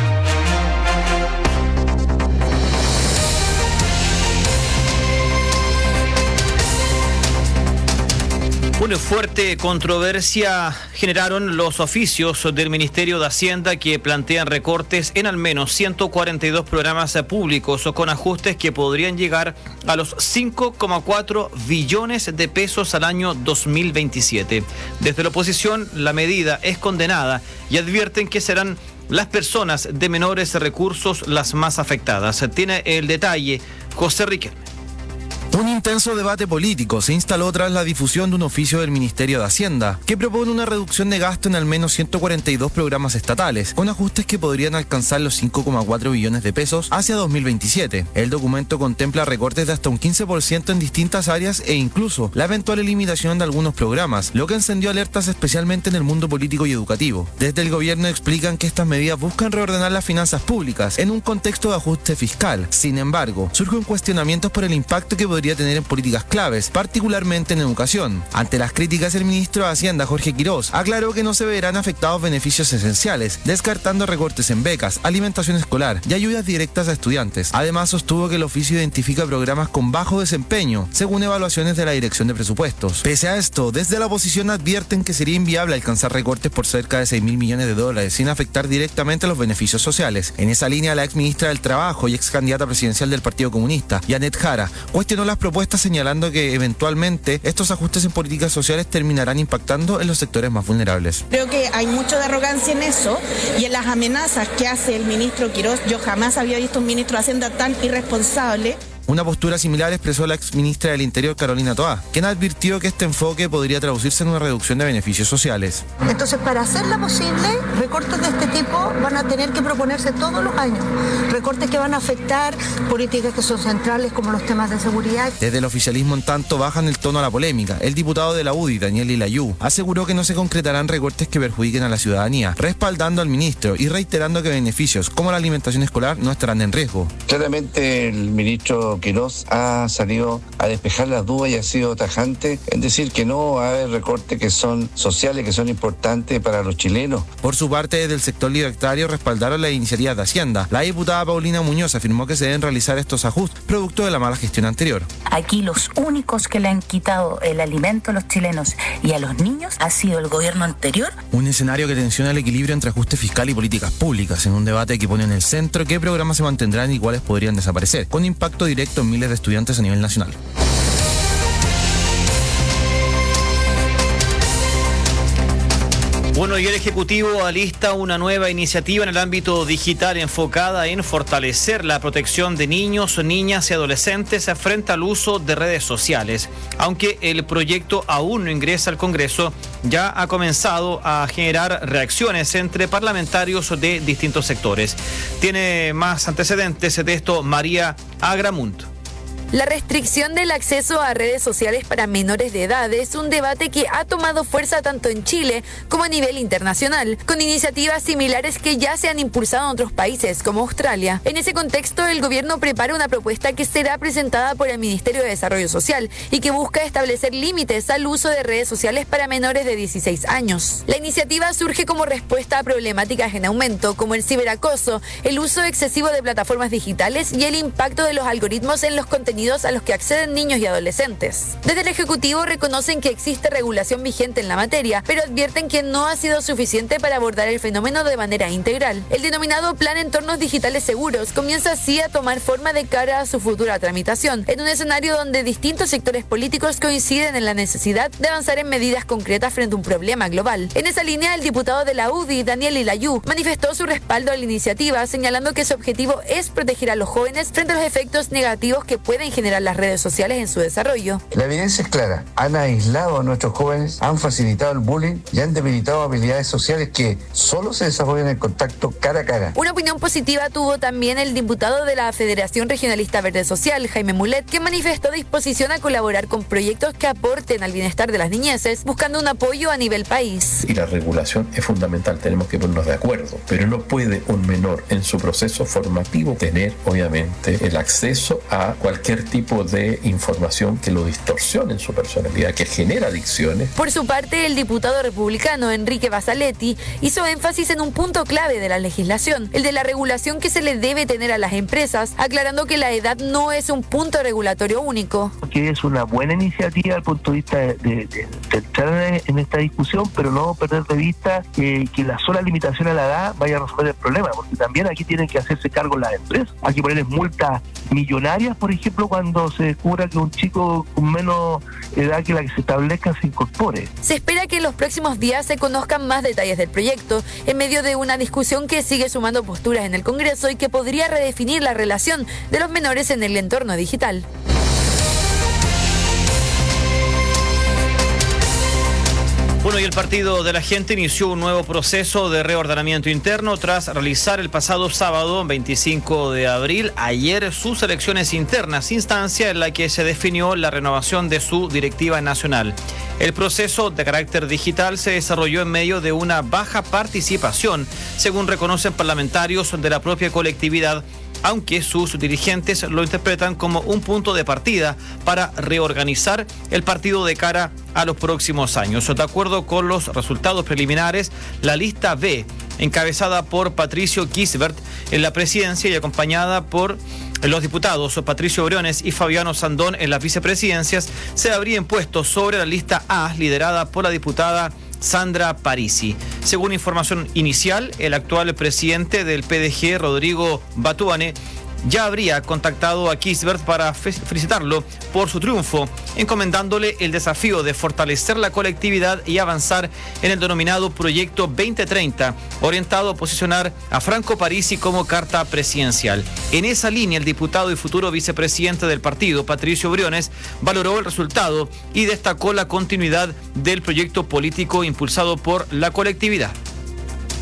Una fuerte controversia generaron los oficios del Ministerio de Hacienda que plantean recortes en al menos ciento cuarenta y dos programas públicos con ajustes que podrían llegar a los cinco coma cuatro billones de pesos al año dos mil veintisiete. Desde la oposición, la medida es condenada y advierten que serán las personas de menores recursos las más afectadas. Tiene el detalle José Riquelme. Un intenso debate político se instaló tras la difusión de un oficio del Ministerio de Hacienda que propone una reducción de gasto en al menos ciento cuarenta y dos programas estatales, con ajustes que podrían alcanzar los cinco coma cuatro billones de pesos hacia dos mil veintisiete. El documento contempla recortes de hasta un quince por ciento en distintas áreas e incluso la eventual eliminación de algunos programas, lo que encendió alertas especialmente en el mundo político y educativo. Desde el gobierno explican que estas medidas buscan reordenar las finanzas públicas en un contexto de ajuste fiscal. Sin embargo, surgen cuestionamientos por el impacto que podría tener en políticas claves, particularmente en educación. Ante las críticas, el ministro de Hacienda, Jorge Quirós, aclaró que no se verán afectados beneficios esenciales, descartando recortes en becas, alimentación escolar y ayudas directas a estudiantes. Además, sostuvo que el oficio identifica programas con bajo desempeño, según evaluaciones de la Dirección de Presupuestos. Pese a esto, desde la oposición advierten que sería inviable alcanzar recortes por cerca de seis mil millones de dólares sin afectar directamente a los beneficios sociales. En esa línea, la ex ministra del Trabajo y ex candidata presidencial del Partido Comunista, Janet Jara, cuestionó las propuestas señalando que eventualmente estos ajustes en políticas sociales terminarán impactando en los sectores más vulnerables. Creo que hay mucho de arrogancia en eso y en las amenazas que hace el ministro Quirós. Yo jamás había visto un ministro de Hacienda tan irresponsable. Una postura similar expresó la ex ministra del Interior, Carolina Toá, quien advirtió que este enfoque podría traducirse en una reducción de beneficios sociales. Entonces, para hacerla posible, recortes de este tipo van a tener que proponerse todos los años. Recortes que van a afectar políticas que son centrales como los temas de seguridad. Desde el oficialismo, en tanto, bajan el tono a la polémica. El diputado de la U D I, Daniel Lilayú, aseguró que no se concretarán recortes que perjudiquen a la ciudadanía, respaldando al ministro y reiterando que beneficios como la alimentación escolar no estarán en riesgo. Claramente el ministro Quirós ha salido a despejar las dudas y ha sido tajante en decir que no va a haber recortes que son sociales, que son importantes para los chilenos. Por su parte, desde el sector libertario respaldaron las iniciativas de Hacienda. La diputada Paulina Muñoz afirmó que se deben realizar estos ajustes, producto de la mala gestión anterior. Aquí los únicos que le han quitado el alimento a los chilenos y a los niños ha sido el gobierno anterior. Un escenario que tensiona el equilibrio entre ajuste fiscal y políticas públicas, en un debate que pone en el centro qué programas se mantendrán y cuáles podrían desaparecer, con impacto directo en miles de estudiantes a nivel nacional. Bueno, y el Ejecutivo alista una nueva iniciativa en el ámbito digital enfocada en fortalecer la protección de niños, niñas y adolescentes frente al uso de redes sociales. Aunque el proyecto aún no ingresa al Congreso, ya ha comenzado a generar reacciones entre parlamentarios de distintos sectores. Tiene más antecedentes de esto María Agramunt. La restricción del acceso a redes sociales para menores de edad es un debate que ha tomado fuerza tanto en Chile como a nivel internacional, con iniciativas similares que ya se han impulsado en otros países como Australia. En ese contexto, el gobierno prepara una propuesta que será presentada por el Ministerio de Desarrollo Social y que busca establecer límites al uso de redes sociales para menores de dieciséis años. La iniciativa surge como respuesta a problemáticas en aumento como el ciberacoso, el uso excesivo de plataformas digitales y el impacto de los algoritmos en los contenidos a los que acceden niños y adolescentes. Desde el Ejecutivo reconocen que existe regulación vigente en la materia, pero advierten que no ha sido suficiente para abordar el fenómeno de manera integral. El denominado Plan Entornos Digitales Seguros comienza así a tomar forma de cara a su futura tramitación, en un escenario donde distintos sectores políticos coinciden en la necesidad de avanzar en medidas concretas frente a un problema global. En esa línea, el diputado de la U D I, Daniel Lilayú, manifestó su respaldo a la iniciativa, señalando que su objetivo es proteger a los jóvenes frente a los efectos negativos que pueden generar las redes sociales en su desarrollo. La evidencia es clara. Han aislado a nuestros jóvenes, han facilitado el bullying y han debilitado habilidades sociales que solo se desarrollan en contacto cara a cara. Una opinión positiva tuvo también el diputado de la Federación Regionalista Verde Social, Jaime Mulet, que manifestó disposición a colaborar con proyectos que aporten al bienestar de las niñeces, buscando un apoyo a nivel país. Y la regulación es fundamental, tenemos que ponernos de acuerdo, pero no puede un menor en su proceso formativo tener, obviamente, el acceso a cualquier tipo de información que lo distorsione en su personalidad, que genera adicciones. Por su parte, el diputado republicano Enrique Basaletti hizo énfasis en un punto clave de la legislación, el de la regulación que se le debe tener a las empresas, aclarando que la edad no es un punto regulatorio único. Que es una buena iniciativa desde el punto de vista de, de, de, de entrar en esta discusión, pero no perder de vista que, que la sola limitación a la edad vaya a resolver el problema, porque también aquí tienen que hacerse cargo las empresas. Hay que ponerles multas millonarias, por ejemplo, cuando se descubra que un chico con menos edad que la que se establezca se incorpore. Se espera que en los próximos días se conozcan más detalles del proyecto, en medio de una discusión que sigue sumando posturas en el Congreso y que podría redefinir la relación de los menores en el entorno digital. Bueno, y el Partido de la Gente inició un nuevo proceso de reordenamiento interno tras realizar el pasado sábado, veinticinco de abril, ayer, sus elecciones internas, instancia en la que se definió la renovación de su directiva nacional. El proceso de carácter digital se desarrolló en medio de una baja participación, según reconocen parlamentarios de la propia colectividad, aunque sus dirigentes lo interpretan como un punto de partida para reorganizar el partido de cara a los próximos años. De acuerdo con los resultados preliminares, la lista B, encabezada por Patricio Kisbert en la presidencia y acompañada por los diputados Patricio Briones y Fabiano Sandón en las vicepresidencias, se habría impuesto sobre la lista A, liderada por la diputada Sandra Parisi. Según información inicial, el actual presidente del P D G, Rodrigo Batuane, ya habría contactado a Kisbert para felicitarlo por su triunfo, encomendándole el desafío de fortalecer la colectividad y avanzar en el denominado Proyecto veinte treinta, orientado a posicionar a Franco Parisi como carta presidencial. En esa línea, el diputado y futuro vicepresidente del partido, Patricio Briones, valoró el resultado y destacó la continuidad del proyecto político impulsado por la colectividad.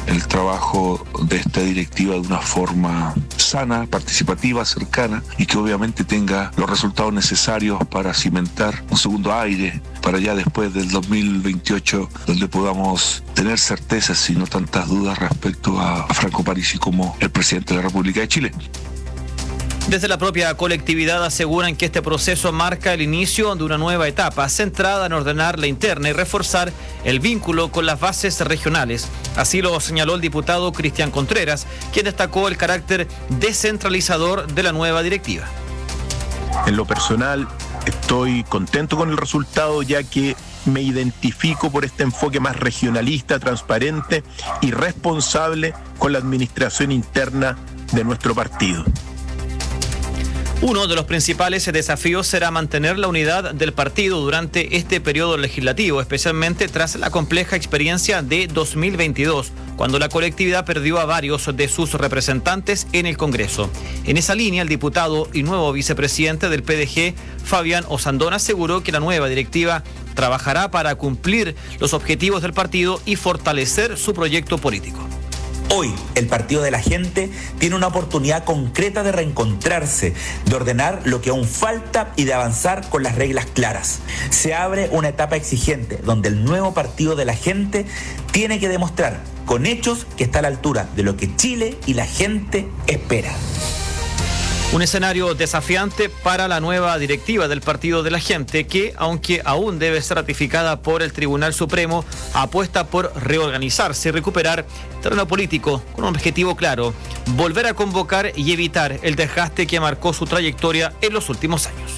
el trabajo de esta directiva de una forma sana, participativa, cercana y que obviamente tenga los resultados necesarios para cimentar un segundo aire para ya después del dos mil veintiocho, donde podamos tener certezas y no tantas dudas respecto a Franco Parisi como el presidente de la República de Chile. Desde la propia colectividad aseguran que este proceso marca el inicio de una nueva etapa centrada en ordenar la interna y reforzar el vínculo con las bases regionales. Así lo señaló el diputado Cristian Contreras, quien destacó el carácter descentralizador de la nueva directiva. En lo personal, estoy contento con el resultado, ya que me identifico por este enfoque más regionalista, transparente y responsable con la administración interna de nuestro partido. Uno de los principales desafíos será mantener la unidad del partido durante este periodo legislativo, especialmente tras la compleja experiencia de dos mil veintidós, cuando la colectividad perdió a varios de sus representantes en el Congreso. En esa línea, el diputado y nuevo vicepresidente del P D G, Fabián Osandón, aseguró que la nueva directiva trabajará para cumplir los objetivos del partido y fortalecer su proyecto político. Hoy, el Partido de la Gente tiene una oportunidad concreta de reencontrarse, de ordenar lo que aún falta y de avanzar con las reglas claras. Se abre una etapa exigente donde el nuevo Partido de la Gente tiene que demostrar con hechos que está a la altura de lo que Chile y la gente espera. Un escenario desafiante para la nueva directiva del Partido de la Gente que, aunque aún debe ser ratificada por el Tribunal Supremo, apuesta por reorganizarse y recuperar terreno político con un objetivo claro: volver a convocar y evitar el desgaste que marcó su trayectoria en los últimos años.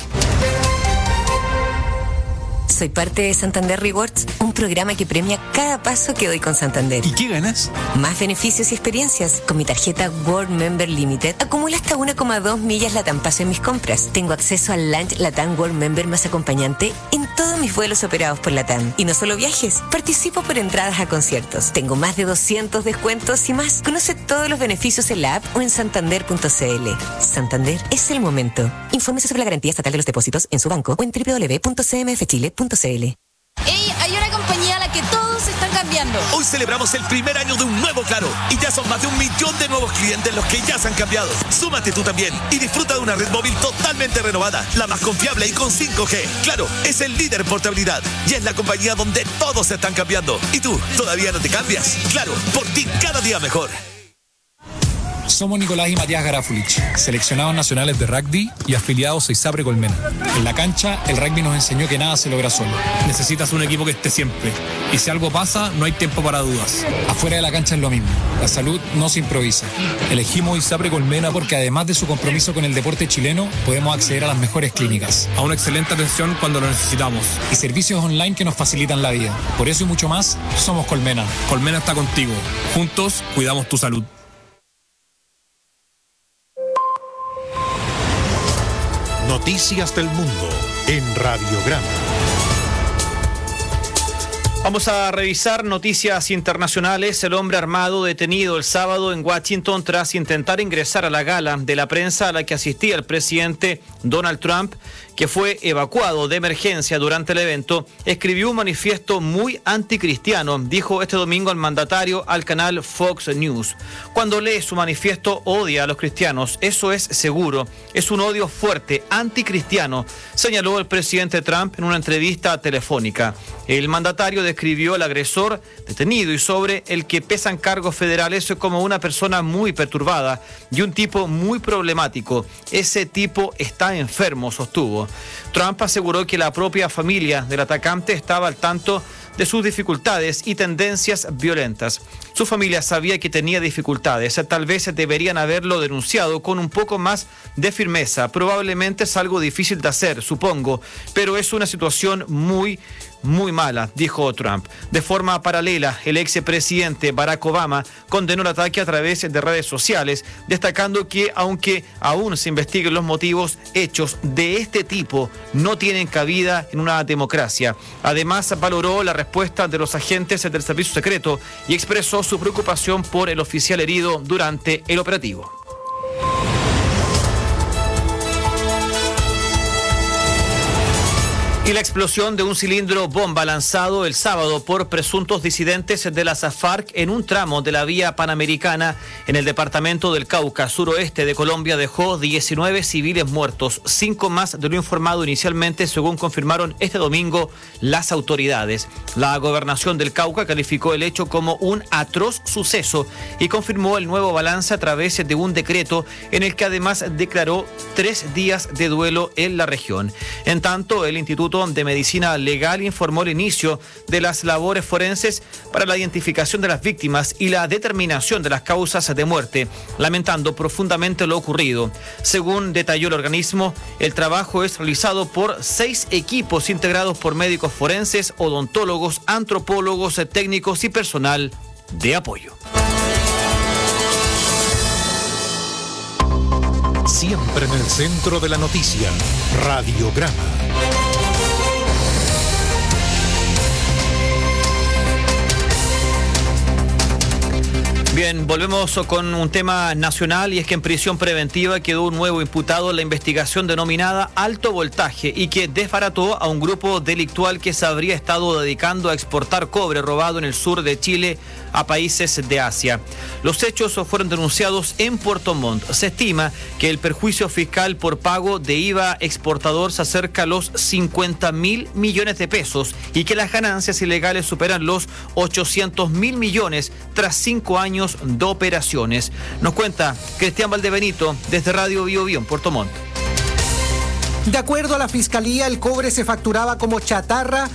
Soy parte de Santander Rewards, un programa que premia cada paso que doy con Santander. ¿Y qué ganas? Más beneficios y experiencias. Con mi tarjeta World Member Limited acumulo hasta uno coma dos millas Latam Paso en mis compras. Tengo acceso al Lunch Latam World Member más acompañante en todos mis vuelos operados por Latam. Y no solo viajes, participo por entradas a conciertos. Tengo más de doscientos descuentos y más. Conoce todos los beneficios en la app o en santander punto c l. Santander es el momento. Infórmese sobre la garantía estatal de los depósitos en su banco o en doble u doble u doble u punto c m f chile punto c l. Ey, hay una compañía a la que todos están cambiando. Hoy celebramos el primer año de un nuevo Claro y ya son más de un millón de nuevos clientes los que ya se han cambiado. Súmate tú también y disfruta de una red móvil totalmente renovada, la más confiable y con cinco G. Claro, es el líder en portabilidad y es la compañía donde todos se están cambiando. ¿Y tú, todavía no te cambias? Claro, por ti cada día mejor. Somos Nicolás y Matías Garafulich, seleccionados nacionales de rugby y afiliados a ISAPRE Colmena. En la cancha, el rugby nos enseñó que nada se logra solo. Necesitas un equipo que esté siempre. Y si algo pasa, no hay tiempo para dudas. Afuera de la cancha es lo mismo. La salud no se improvisa. Elegimos ISAPRE Colmena porque además de su compromiso con el deporte chileno, podemos acceder a las mejores clínicas, a una excelente atención cuando lo necesitamos y servicios online que nos facilitan la vida. Por eso y mucho más, somos Colmena. Colmena está contigo. Juntos, cuidamos tu salud. Noticias del Mundo en Radiograma. Vamos a revisar noticias internacionales. El hombre armado detenido el sábado en Washington tras intentar ingresar a la gala de la prensa a la que asistía el presidente Donald Trump, que fue evacuado de emergencia durante el evento, escribió un manifiesto muy anticristiano, dijo este domingo el mandatario al canal Fox News. Cuando lee su manifiesto, odia a los cristianos, eso es seguro, es un odio fuerte, anticristiano, señaló el presidente Trump en una entrevista telefónica. El mandatario describió al agresor detenido y sobre el que pesan cargos federales como una persona muy perturbada y un tipo muy problemático. Ese tipo está enfermo, sostuvo. Trump aseguró que la propia familia del atacante estaba al tanto de sus dificultades y tendencias violentas. Su familia sabía que tenía dificultades, tal vez deberían haberlo denunciado con un poco más de firmeza. Probablemente es algo difícil de hacer, supongo, pero es una situación muy, muy mala, dijo Trump. De forma paralela, el expresidente Barack Obama condenó el ataque a través de redes sociales, destacando que aunque aún se investiguen los motivos, hechos de este tipo no tienen cabida en una democracia. Además, valoró la respuesta de los agentes del servicio secreto y expresó su preocupación por el oficial herido durante el operativo. Y la explosión de un cilindro bomba lanzado el sábado por presuntos disidentes de las FARC en un tramo de la vía panamericana en el departamento del Cauca, suroeste de Colombia, dejó diecinueve civiles muertos, cinco más de lo informado inicialmente, según confirmaron este domingo las autoridades. La gobernación del Cauca calificó el hecho como un atroz suceso y confirmó el nuevo balance a través de un decreto en el que además declaró tres días de duelo en la región. En tanto, el Instituto de Medicina Legal informó el inicio de las labores forenses para la identificación de las víctimas y la determinación de las causas de muerte, lamentando profundamente lo ocurrido. Según detalló el organismo, el trabajo es realizado por seis equipos integrados por médicos forenses, odontólogos, antropólogos, técnicos y personal de apoyo. Siempre en el centro de la noticia, Radiograma. Bien, volvemos con un tema nacional y es que en prisión preventiva quedó un nuevo imputado en la investigación denominada Alto Voltaje y que desbarató a un grupo delictual que se habría estado dedicando a exportar cobre robado en el sur de Chile a países de Asia. Los hechos fueron denunciados en Puerto Montt. Se estima que el perjuicio fiscal por pago de I V A exportador se acerca a los cincuenta mil millones de pesos y que las ganancias ilegales superan los ochocientos mil millones tras cinco años de operaciones. Nos cuenta Cristian Valdebenito desde Radio Bio Bio en Puerto Montt. De acuerdo a la Fiscalía, el cobre se facturaba como chatarra